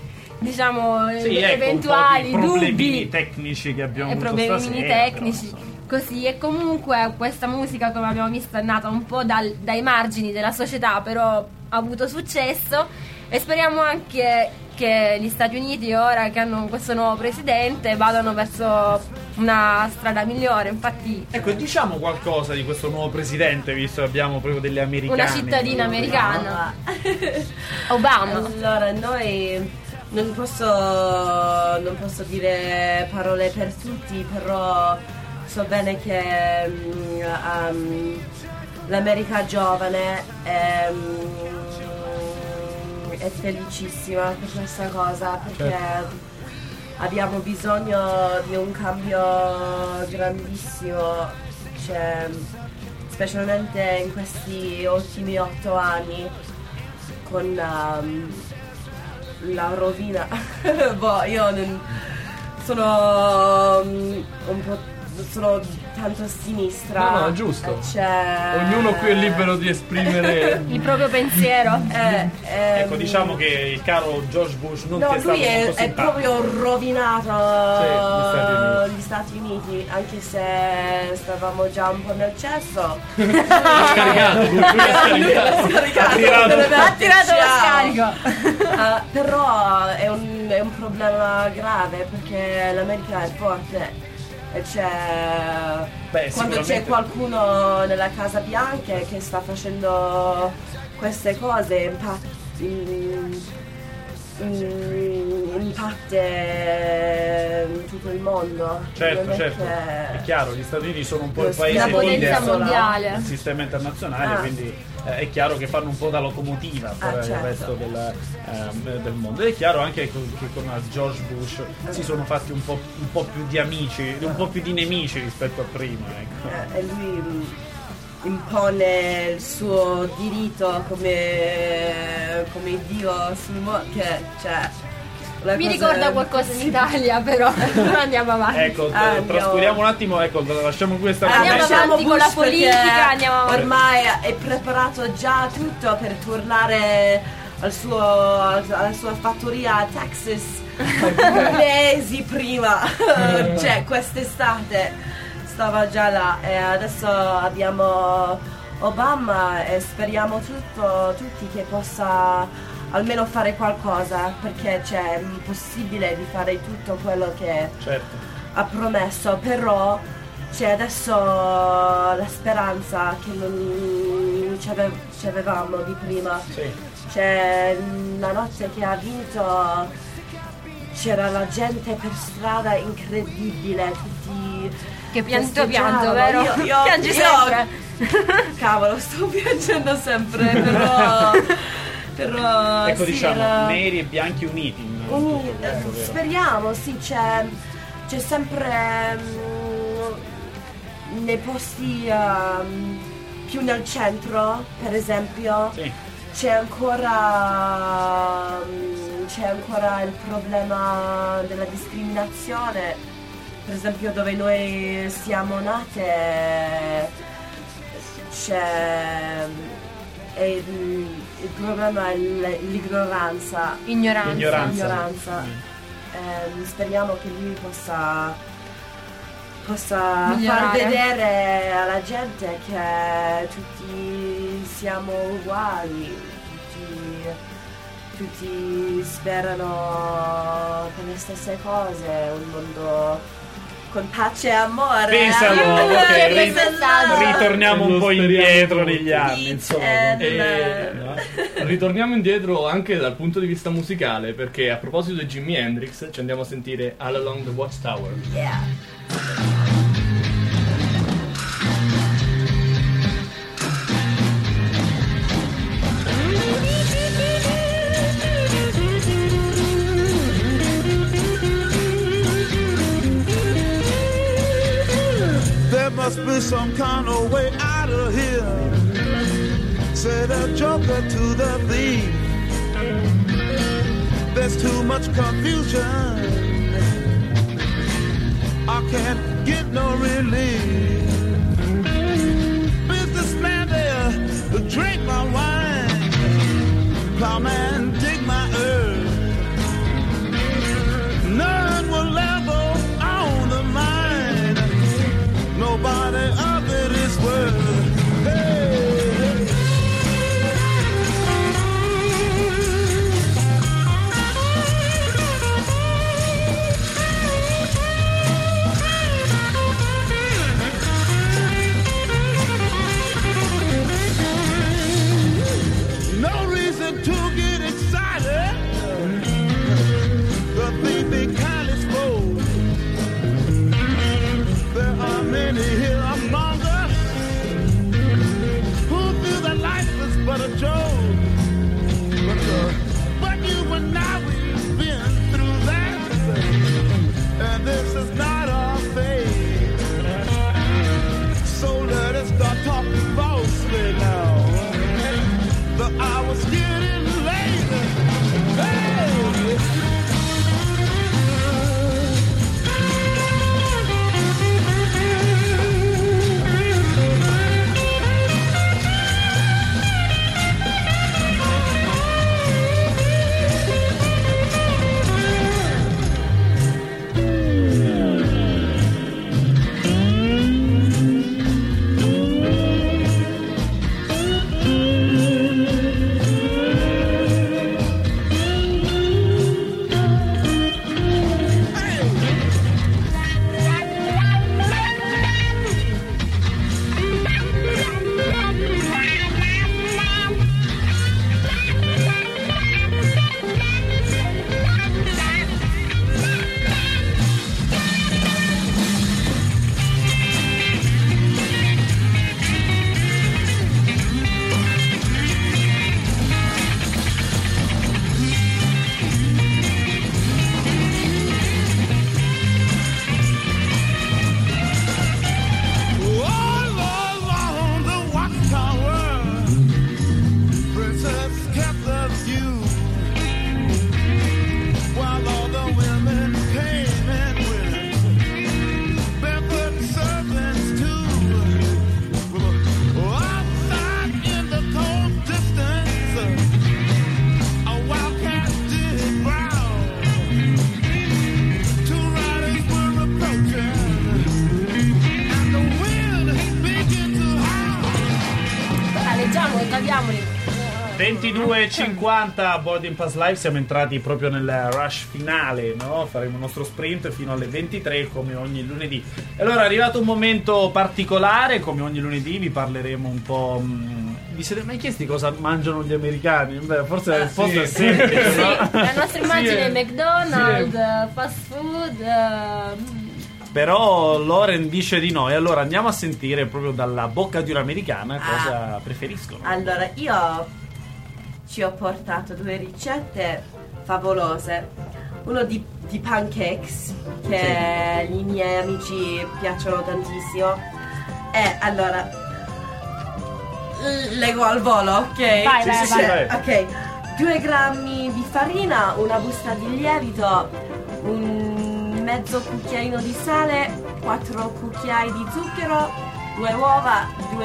diciamo Sì, le ecco, eventuali un po' di problemini dubbi tecnici che abbiamo e avuto problemini stasera, tecnici però, insomma. così. E comunque questa musica, come abbiamo visto, è nata un po' dal- dai margini della società, però ha avuto successo, e speriamo anche che gli Stati Uniti, ora che hanno questo nuovo presidente, vadano verso una strada migliore. Infatti Ecco, diciamo qualcosa di questo nuovo presidente, visto che abbiamo proprio delle americane. una cittadina americana, Obama. Allora, noi non posso, non posso dire parole per tutti, però so bene che mm, um, l'America giovane è, mm, è felicissima per questa cosa, perché abbiamo bisogno di un cambio grandissimo, cioè, specialmente in questi ultimi otto anni, con um, la rovina. Boh, io non sono um, un po' sono tanto a sinistra. No, no, è giusto. C'è... Ognuno qui è libero di esprimere il proprio pensiero. Eh, ehm, Ecco, diciamo che il caro George Bush non No, ti è stato lui è, molto è simpatico. proprio rovinato Sì, gli Stati Uniti, anche se stavamo già un po' nel cesso. scaricato, lui è scaricato. Scaricato, Ha tirato- veramente, Ha tirato lo ciao. scarico. Ah, però è un, è un problema grave perché l'America è forte e c'è Beh, quando c'è sicuramente. qualcuno nella Casa Bianca che sta facendo queste cose impatta impatta in tutto il mondo. Certo, Non è certo, che- è chiaro, gli Stati Uniti sono un po' il Lo paese La Sì, potenza leader mondiale. del sistema internazionale, Ah. quindi eh, è chiaro che fanno un po' da locomotiva per Ah, il certo. resto del, ehm, del mondo. Ed è chiaro anche co- che con George Bush si sono fatti un po', un po' più di amici, un po' più di nemici rispetto a prima. Ecco. Eh, e lui mm, impone il suo diritto come, come Dio sul mondo, che cioè la Mi cosa- ricorda qualcosa in Italia, però andiamo avanti. Ecco, Ah, eh, andiamo. trascuriamo un attimo, ecco, lasciamo questa Ah, Andiamo premessa. lasciamo avanti con la Bush perché politica, andiamo avanti. ormai è preparato già tutto per tornare al suo, alla sua fattoria a Texas mesi prima. Cioè quest'estate stava già là e adesso abbiamo Obama e speriamo tutto, tutti che possa almeno fare qualcosa, perché c'è impossibile di fare tutto quello che Certo. ha promesso, però c'è adesso la speranza che non ci ave- ci avevamo di prima. Sì. C'è la notte che ha vinto, c'era la gente per strada incredibile, tutti Che pianto festeggiavano. pianto, vero? Io, io, Piangi io- sempre. Cavolo, sto piangendo sempre, però però Ecco, sì, diciamo, era- neri e bianchi uniti. in tutto Uni- questo, vero? speriamo, sì, c'è, c'è sempre mm, nei posti ehm, più nel centro, per esempio, Sì. c'è ancora mm, c'è ancora il problema della discriminazione. Per esempio dove noi siamo nate c'è e, mm, il problema è l- l'ignoranza. Ignoranza. Ignoranza. Ignoranza. Ehm, speriamo che lui possa, possa far Migliorare. vedere alla gente che tutti siamo uguali, tutti, tutti sperano per le stesse cose, un mondo con pace e amore. Pensalo, Eh, ok, che ri- messaggio. ritorniamo un Lo po' speriamo indietro tutti. negli anni, insomma. Eh, E no? ritorniamo indietro anche dal punto di vista musicale, perché a proposito di Jimi Hendrix ci andiamo a sentire All Along the Watchtower. Yeah. There must be some kind of way out of here, said a joker to the thief. There's too much confusion, I can't get no relief. Businessman there, drink my wine. Plowman, dig my earth. None will ever own the mine. Nobody of it is worth. Hey, hey. laviamoli. ventidue e cinquanta Boarding Pass Live, siamo entrati proprio nel rush finale, no? Faremo il nostro sprint fino alle ventitré come ogni lunedì. E allora è arrivato un momento particolare, come ogni lunedì vi parleremo un po'. Mh, vi siete mai chiesti cosa mangiano gli americani? Beh, forse il posto è semplice, Sì, no? la nostra immagine Sì, è McDonald's, sì. fast food. eh, Però Loren dice di no, e allora andiamo a sentire proprio dalla bocca di un'americana cosa Ah. preferiscono. Allora, io ci ho portato due ricette favolose. Uno di, di pancakes, che i miei amici piacciono tantissimo. E allora, l- leggo al volo, ok? Vai, vai, sì, sì, vai. Ok, due grammi di farina, una busta di lievito, un mezzo cucchiaino di sale, quattro cucchiai di zucchero, due uova,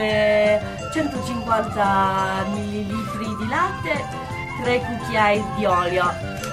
duecentocinquanta millilitri di latte, tre cucchiai di olio.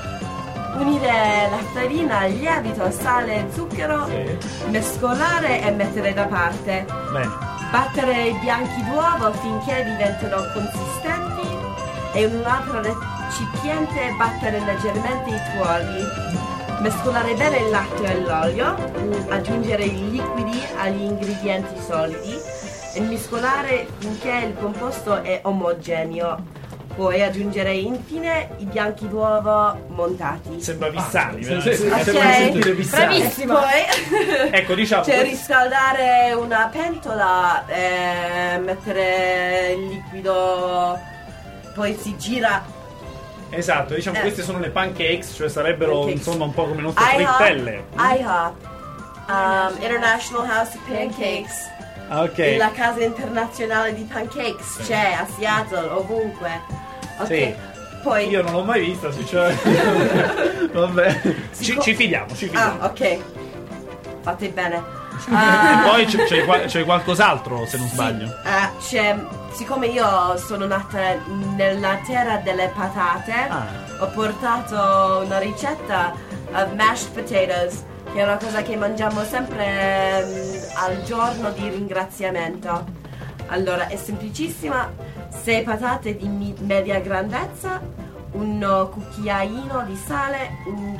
Unire la farina, il lievito, sale e zucchero, Sì. mescolare e mettere da parte. Bene. Battere i bianchi d'uovo finché diventano consistenti e in un altro recipiente battere leggermente i tuorli. Mescolare bene il latte e l'olio, mm, aggiungere i liquidi agli ingredienti solidi e mescolare finché il composto è omogeneo. Poi aggiungere infine i bianchi d'uovo montati. Sembra Vissani, sì, veramente. sì, sì, Ok. Sembra di sentire Vissani. Bravissimo. Poi Ecco, diciamo. cioè riscaldare una pentola, e mettere il liquido, poi si gira. Esatto, diciamo Eh. queste sono le pancakes, cioè sarebbero Pancakes. insomma un po' come le nostre IHOP, frittelle. IHOP, um, International House of Pancakes, Ah, ok. la casa internazionale di pancakes, c'è a Seattle, ovunque. Ok, Sì. poi Io non l'ho mai vista, sinceramente. Vabbè. Ci, Sico- ci fidiamo, ci fidiamo. Ah, ok. Fate bene. E Ah, poi c'è, c'è, qua- c'è qualcos'altro, se non sì, sbaglio. ah, c'è, siccome io sono nata nella terra delle patate, Ah. ho portato una ricetta of mashed potatoes, che è una cosa che mangiamo sempre mm, al giorno di ringraziamento. Allora, è semplicissima: sei patate di mi- media grandezza, un cucchiaino di sale, un,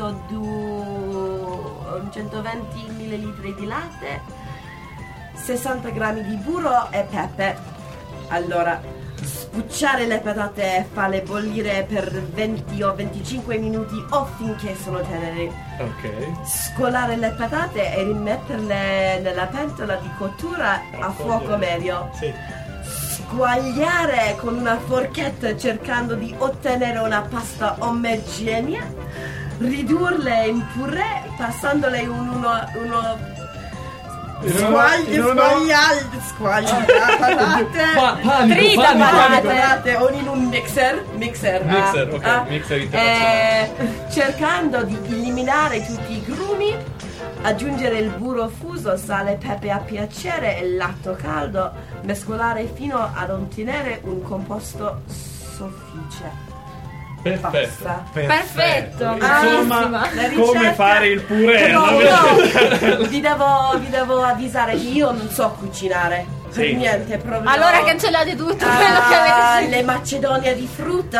centodue, un centoventi millilitri di latte, sessanta grammi di burro e pepe. Allora, sbucciare le patate e farle bollire per venti o venticinque minuti o finché sono tenere. Ok. Scolare le patate e rimetterle nella pentola di cottura a fuoco medio. Sì. Squagliare con una forchetta cercando di ottenere una pasta omogenea. Ridurle in purè passandole in uno, uno squagli, in uno- squagliare, squagli patate. Pa- panico, Trita panico, patate. panico. Patate o in un mixer, mixer, Mixer, ah, ok, ah, mixer internazionale. eh, cercando di eliminare tutti i grumi, aggiungere il burro fuso, sale e pepe a piacere e il latte caldo, mescolare fino ad ottenere un composto soffice. Perfetto. Basta. Perfetto, Insomma, bravissima. La come ricetta- fare il purè? No, no? no, vi devo, vi devo avvisare che io non so cucinare. Per Sì. niente, proprio. Allora cancellate tutto quello che Ah, avete. le macedonie di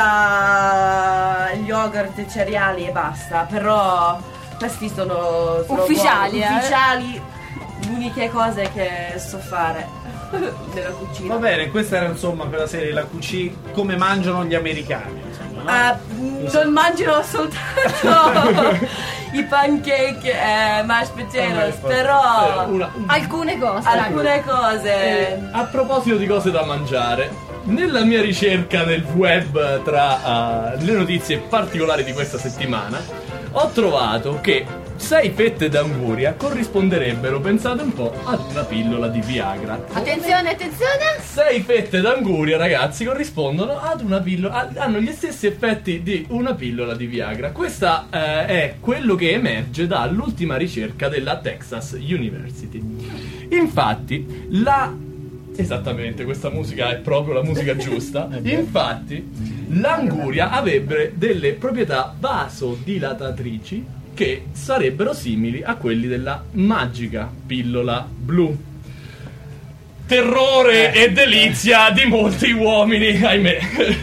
frutta, gli yogurt e cereali e basta. Però questi sono, sono Ufficiali, buoni, eh. ufficiali, le uniche cose che so fare nella cucina. Va bene, questa era insomma quella serie, la cucina, come mangiano gli americani. Insomma, no? Ah, non mangio soltanto i pancake e mashed potatoes, però Eh, una- un- Alcune cose. dai. alcune cose. Eh, a proposito di cose da mangiare, nella mia ricerca nel web tra eh, le notizie particolari di questa settimana, ho trovato che sei fette d'anguria corrisponderebbero, pensate un po', ad una pillola di Viagra. Attenzione, attenzione. sei fette d'anguria, ragazzi, corrispondono ad una pillola, hanno gli stessi effetti di una pillola di Viagra. Questa eh, è quello che emerge dall'ultima ricerca della Texas University. Infatti, la esattamente, questa musica è proprio la musica giusta. Infatti, l'anguria avrebbe delle proprietà vasodilatatrici che sarebbero simili a quelli della magica pillola blu. terrore Eh. e delizia di molti uomini, ahimè.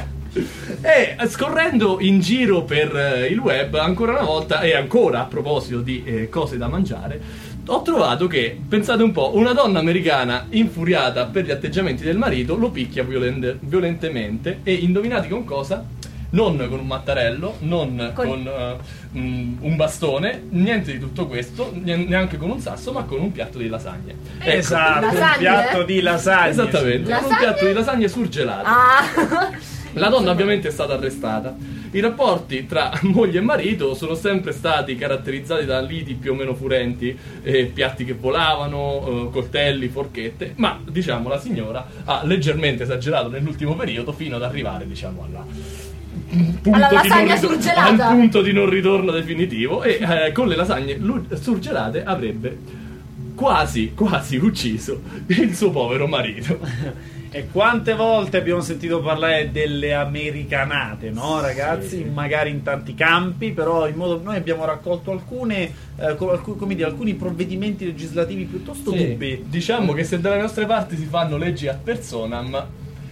E scorrendo in giro per eh, il web, ancora una volta, e ancora a proposito di eh, cose da mangiare, ho trovato che, pensate un po', una donna americana infuriata per gli atteggiamenti del marito lo picchia violent- violentemente e indovinate con cosa? Non con un mattarello, non Con- con, eh, mm, un bastone, niente di tutto questo, ne- neanche con un sasso, ma con un piatto di lasagne. Ecco. Esatto, un Lasagne? piatto di lasagne. Esattamente, con un Lasagne? piatto di lasagne surgelate. Ah, La donna ovviamente è stata arrestata. I rapporti tra moglie e marito sono sempre stati caratterizzati da liti più o meno furenti, eh, piatti che volavano, eh, coltelli, forchette, ma diciamo la signora ha leggermente esagerato nell'ultimo periodo fino ad arrivare diciamo alla punto Alla di non lasagna ritor- surgelata. al punto di non ritorno definitivo e eh, con le lasagne lu- surgelate avrebbe quasi quasi ucciso il suo povero marito. E quante volte abbiamo sentito parlare delle americanate, no ragazzi? Sì. Magari in tanti campi, però in modo noi abbiamo raccolto alcune, eh, co- alcu- come dire, alcuni provvedimenti legislativi piuttosto Sì, dubbi. diciamo che se dalle nostre parti si fanno leggi ad personam,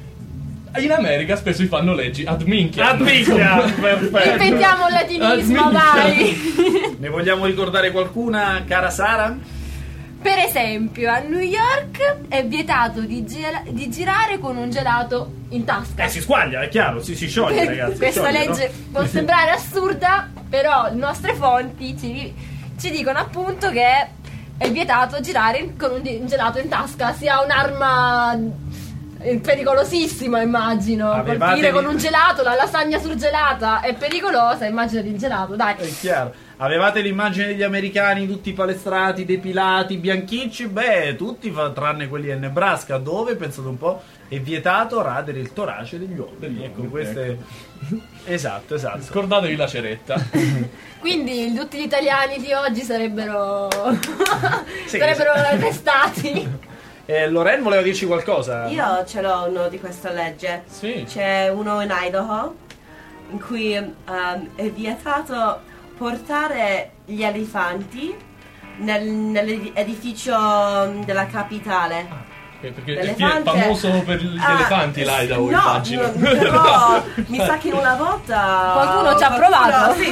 in America spesso si fanno leggi ad minchia. Ad minchia, perfetto. inventiamo un latinismo, Ad dai. Ne vogliamo ricordare qualcuna, cara Sara? Per esempio, a New York è vietato di, gela- di girare con un gelato in tasca. Eh, si squaglia, è chiaro, si, si scioglie, ragazzi. Questa scioglie, legge no? può sembrare assurda, però le nostre fonti ci, ci dicono appunto che è vietato girare con un, di- un gelato in tasca, sia un'arma eh, pericolosissima, immagino. Avevate Colpire con lì- un gelato, la lasagna surgelata è pericolosa, immaginati il gelato, dai. È chiaro. Avevate l'immagine degli americani tutti palestrati, depilati, bianchicci? Beh, tutti fa- tranne quelli del Nebraska, dove, pensate un po', è vietato radere il torace degli uomini. Degli Ecco, uomini, questo è... Esatto, esatto. Scordatevi la ceretta. Quindi tutti gli italiani di oggi sarebbero Sì, sarebbero sì. arrestati. Eh, Loren voleva dirci qualcosa? Io ce l'ho uno di questa legge. Sì. C'è uno in Idaho in cui ehm, è vietato portare gli elefanti nel- nell'edificio della capitale. Eh, Perché è L'elefante- famoso per gli Ah, elefanti l'Idaho, no, immagino. no, però mi sa che una volta Qualcuno ci ha qualcuno- provato. Sì,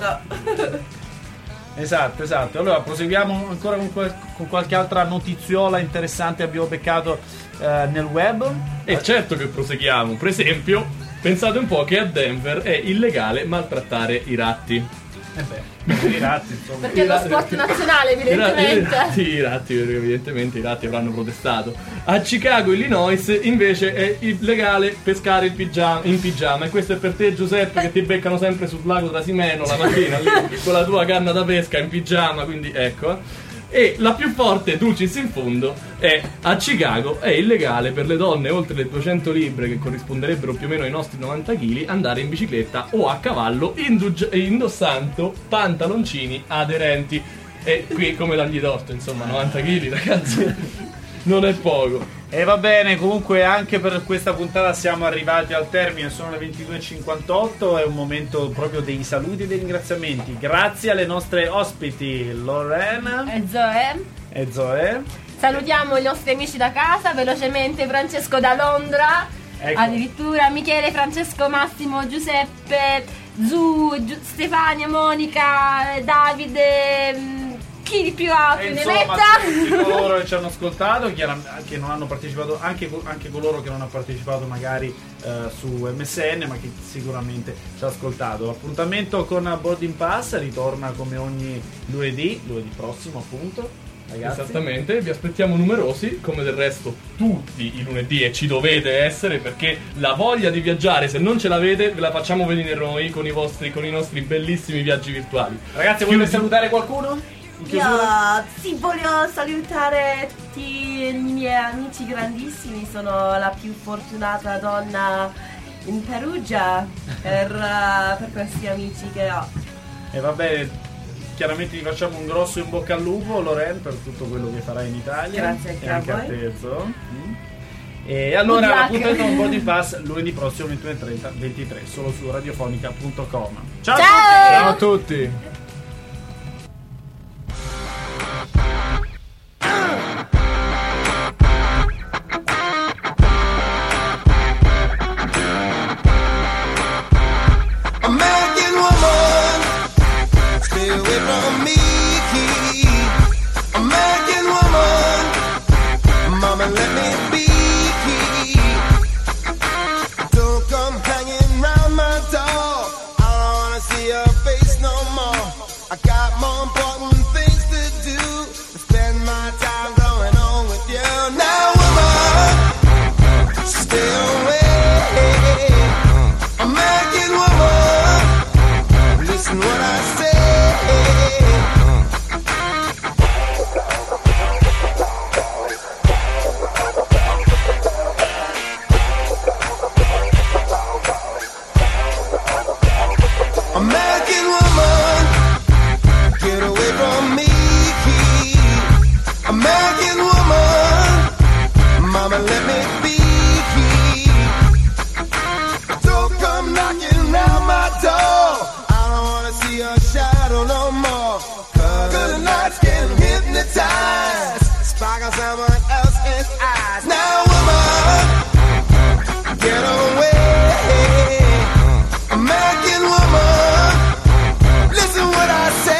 certo. Esatto, esatto. Allora proseguiamo ancora con, qual- con qualche altra notiziola interessante abbiamo beccato eh, nel web. E certo che proseguiamo. Per esempio, pensate un po' che a Denver è illegale maltrattare i ratti. Eh beh, i ratti, insomma. Perché è lo I ratti- sport nazionale, I ratti, i evidentemente. ratti, i ratti, perché evidentemente i ratti avranno protestato. A Chicago, Illinois, invece è illegale pescare il pigiama, in pigiama. E questo è per te, Giuseppe, che ti beccano sempre sul lago Trasimeno la mattina lì, con la tua canna da pesca in pigiama. Quindi ecco. E la più forte, dulcis in fondo, è a Chicago è illegale per le donne oltre le duecento libbre, che corrisponderebbero più o meno ai nostri novanta chili, andare in bicicletta o a cavallo indug- indossando pantaloncini aderenti. E qui come dargli torto, insomma, novanta chili, ragazzi, non è poco. E va bene, comunque anche per questa puntata siamo arrivati al termine, sono le ventidue e cinquantotto, è un momento proprio dei saluti e dei ringraziamenti. Grazie alle nostre ospiti Lorena E Zoe. e Zoe. Salutiamo i nostri amici da casa, velocemente Francesco da Londra, Ecco. addirittura Michele, Francesco, Massimo, Giuseppe, Zu, Giu- Stefania, Monica, Davide, mh, chi di più altri E ne insomma, tutti metta. coloro che ci hanno ascoltato, chiaram- che non hanno partecipato, anche, co- anche coloro che non hanno partecipato magari eh, su M S N, ma che sicuramente ci ha ascoltato. Appuntamento con Boarding Pass ritorna come ogni lunedì, lunedì prossimo appunto, ragazzi. Esattamente, vi aspettiamo numerosi, come del resto tutti i lunedì, e ci dovete essere, perché la voglia di viaggiare, se non ce l'avete, ve la facciamo venire noi con i vostri, con i nostri bellissimi viaggi virtuali. Ragazzi, volete salutare qualcuno? In Io chiusura? sì, voglio salutare tutti i miei amici grandissimi, sono la più fortunata donna in Perugia per, uh, per questi amici che ho. E va bene, chiaramente vi facciamo un grosso in bocca al lupo, Loren, per tutto quello che farai in Italia. Grazie anche e a anche a voi. te, Zo. Mm. E allora Good luck. l'appuntamento con Boarding Pass lunedì prossimo ventuno e trenta ventitré solo su radiofonica punto com. Ciao, Ciao! Ciao a tutti! I got more important things to do. Spend my time going on with you. Now, woman, stay away. American woman, listen what I say. American woman, get away from me. American woman, mama, let me be. Don't come knocking round my door. I don't wanna see your shadow no more. Cause the nights can hypnotize, sparkle someone else's eyes. Now, woman, get away. American woman, listen what I say.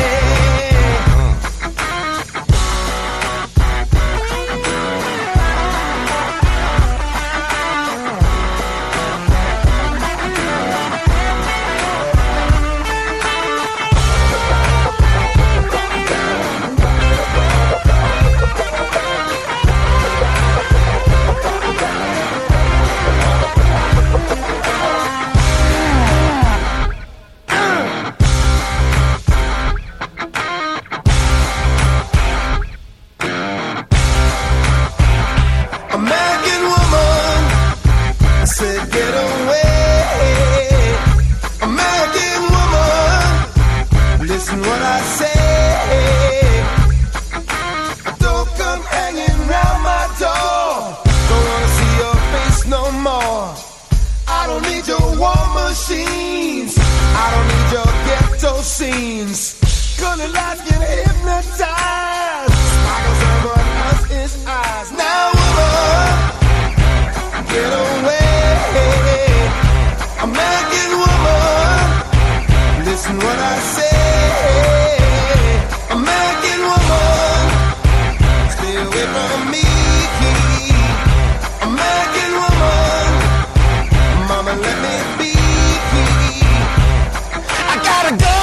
American woman, I said get away. American woman, listen what I say. Don't come hanging round my door. Don't wanna see your face no more. I don't need your war machines. I don't need your ghetto scenes. Gonna lights get hypnotized. Sparkle someone else's eyes. Now, woman, get away. American woman, listen what I say. American woman, stay away from me. American woman, mama, let me be. I gotta go.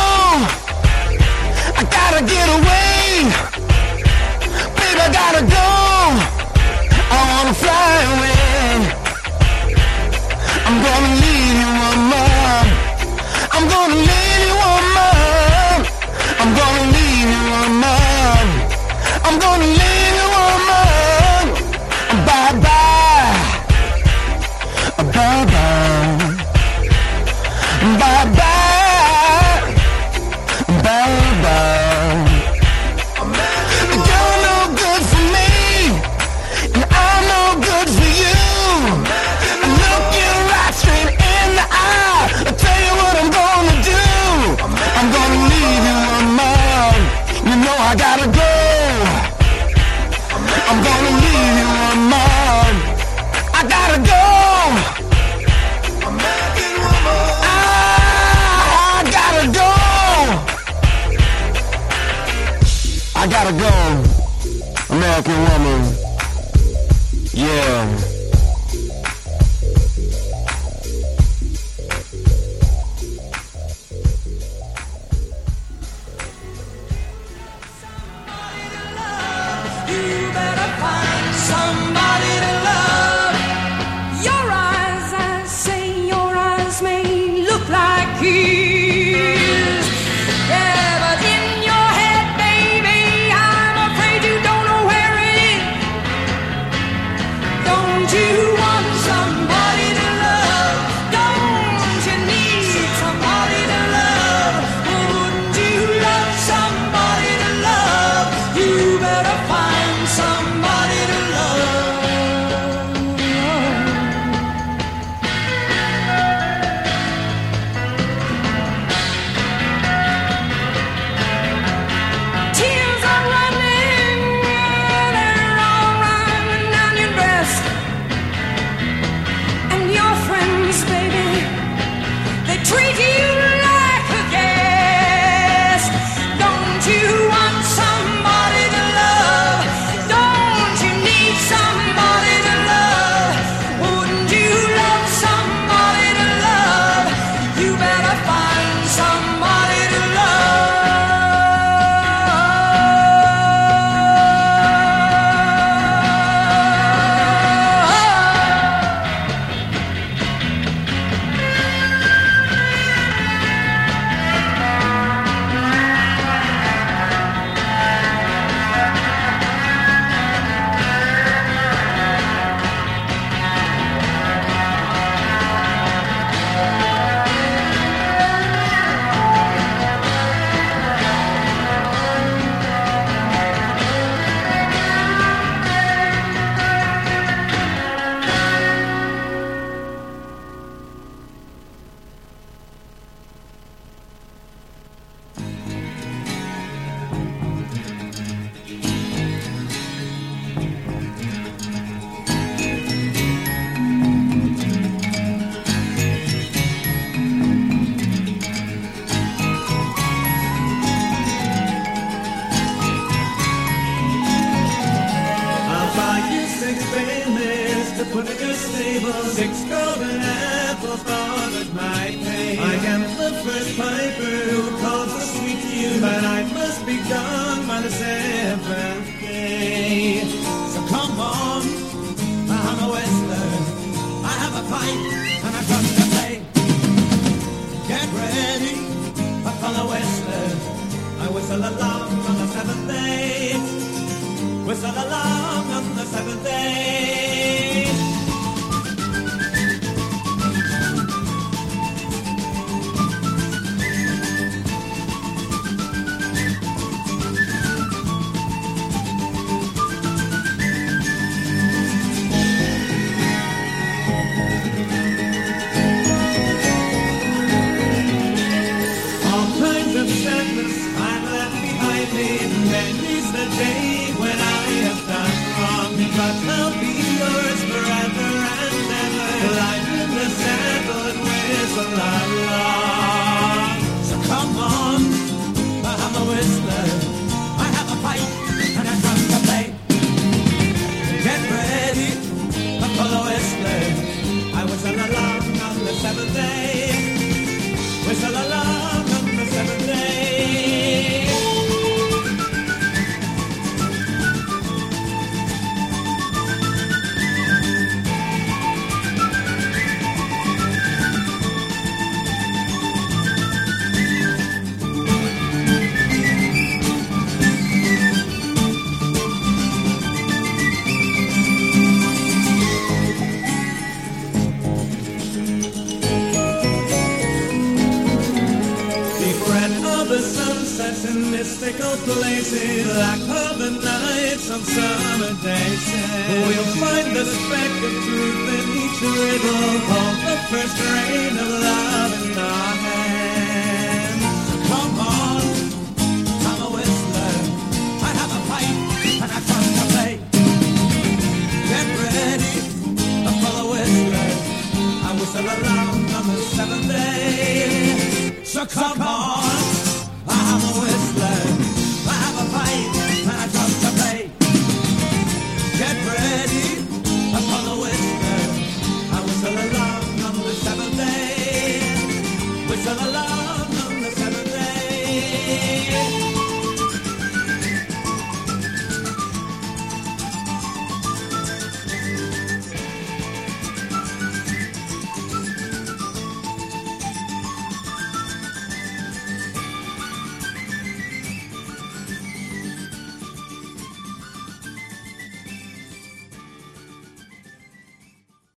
I gotta get away. Baby, I gotta go. I wanna fly away. I'm gonna leave you, woman. I'm gonna leave you, woman. I'm gonna leave you, woman. I'm gonna leave you, woman. Bye bye. Bye bye. Bye bye. Bye bye. You're no good for me, and I'm no good for you. I look you right straight in the eye. I'll tell you what I'm gonna do. I'm gonna leave you alone. You know I gotta go. I'm gonna leave you alone. I gotta go. American woman, I gotta go. I gotta go. American woman, yeah. You better find somebody to love. Your eyes, I say, your eyes may look like his. Yeah, but in your head, baby, I'm afraid you don't know where it Pied Piper who calls a sweet tune, but I must be gone by the seventh day. So come on, I'm a whistler, I have a pipe and I've got to play. Get ready, a fellow whistler, I whistle along on the seventh day. Whistle along on the seventh day. Many's the day when I have done wrong, but I'll be yours forever and ever. Lie in the saddle and whistle along. So come on, I'm a whistler, I have a pipe and a drum to play. Get ready, I'm a whistler, I whistle along on the seventh day. Whistle along on the seventh day. In mystical places, like other nights on summer days, we'll find the speck of truth in each riddle, hold the first rain of love in our hands. So come on, I'm a whistler, I have a pipe and I come to play. Get ready, I'm a whistler, I whistle along on the seventh day. So come on.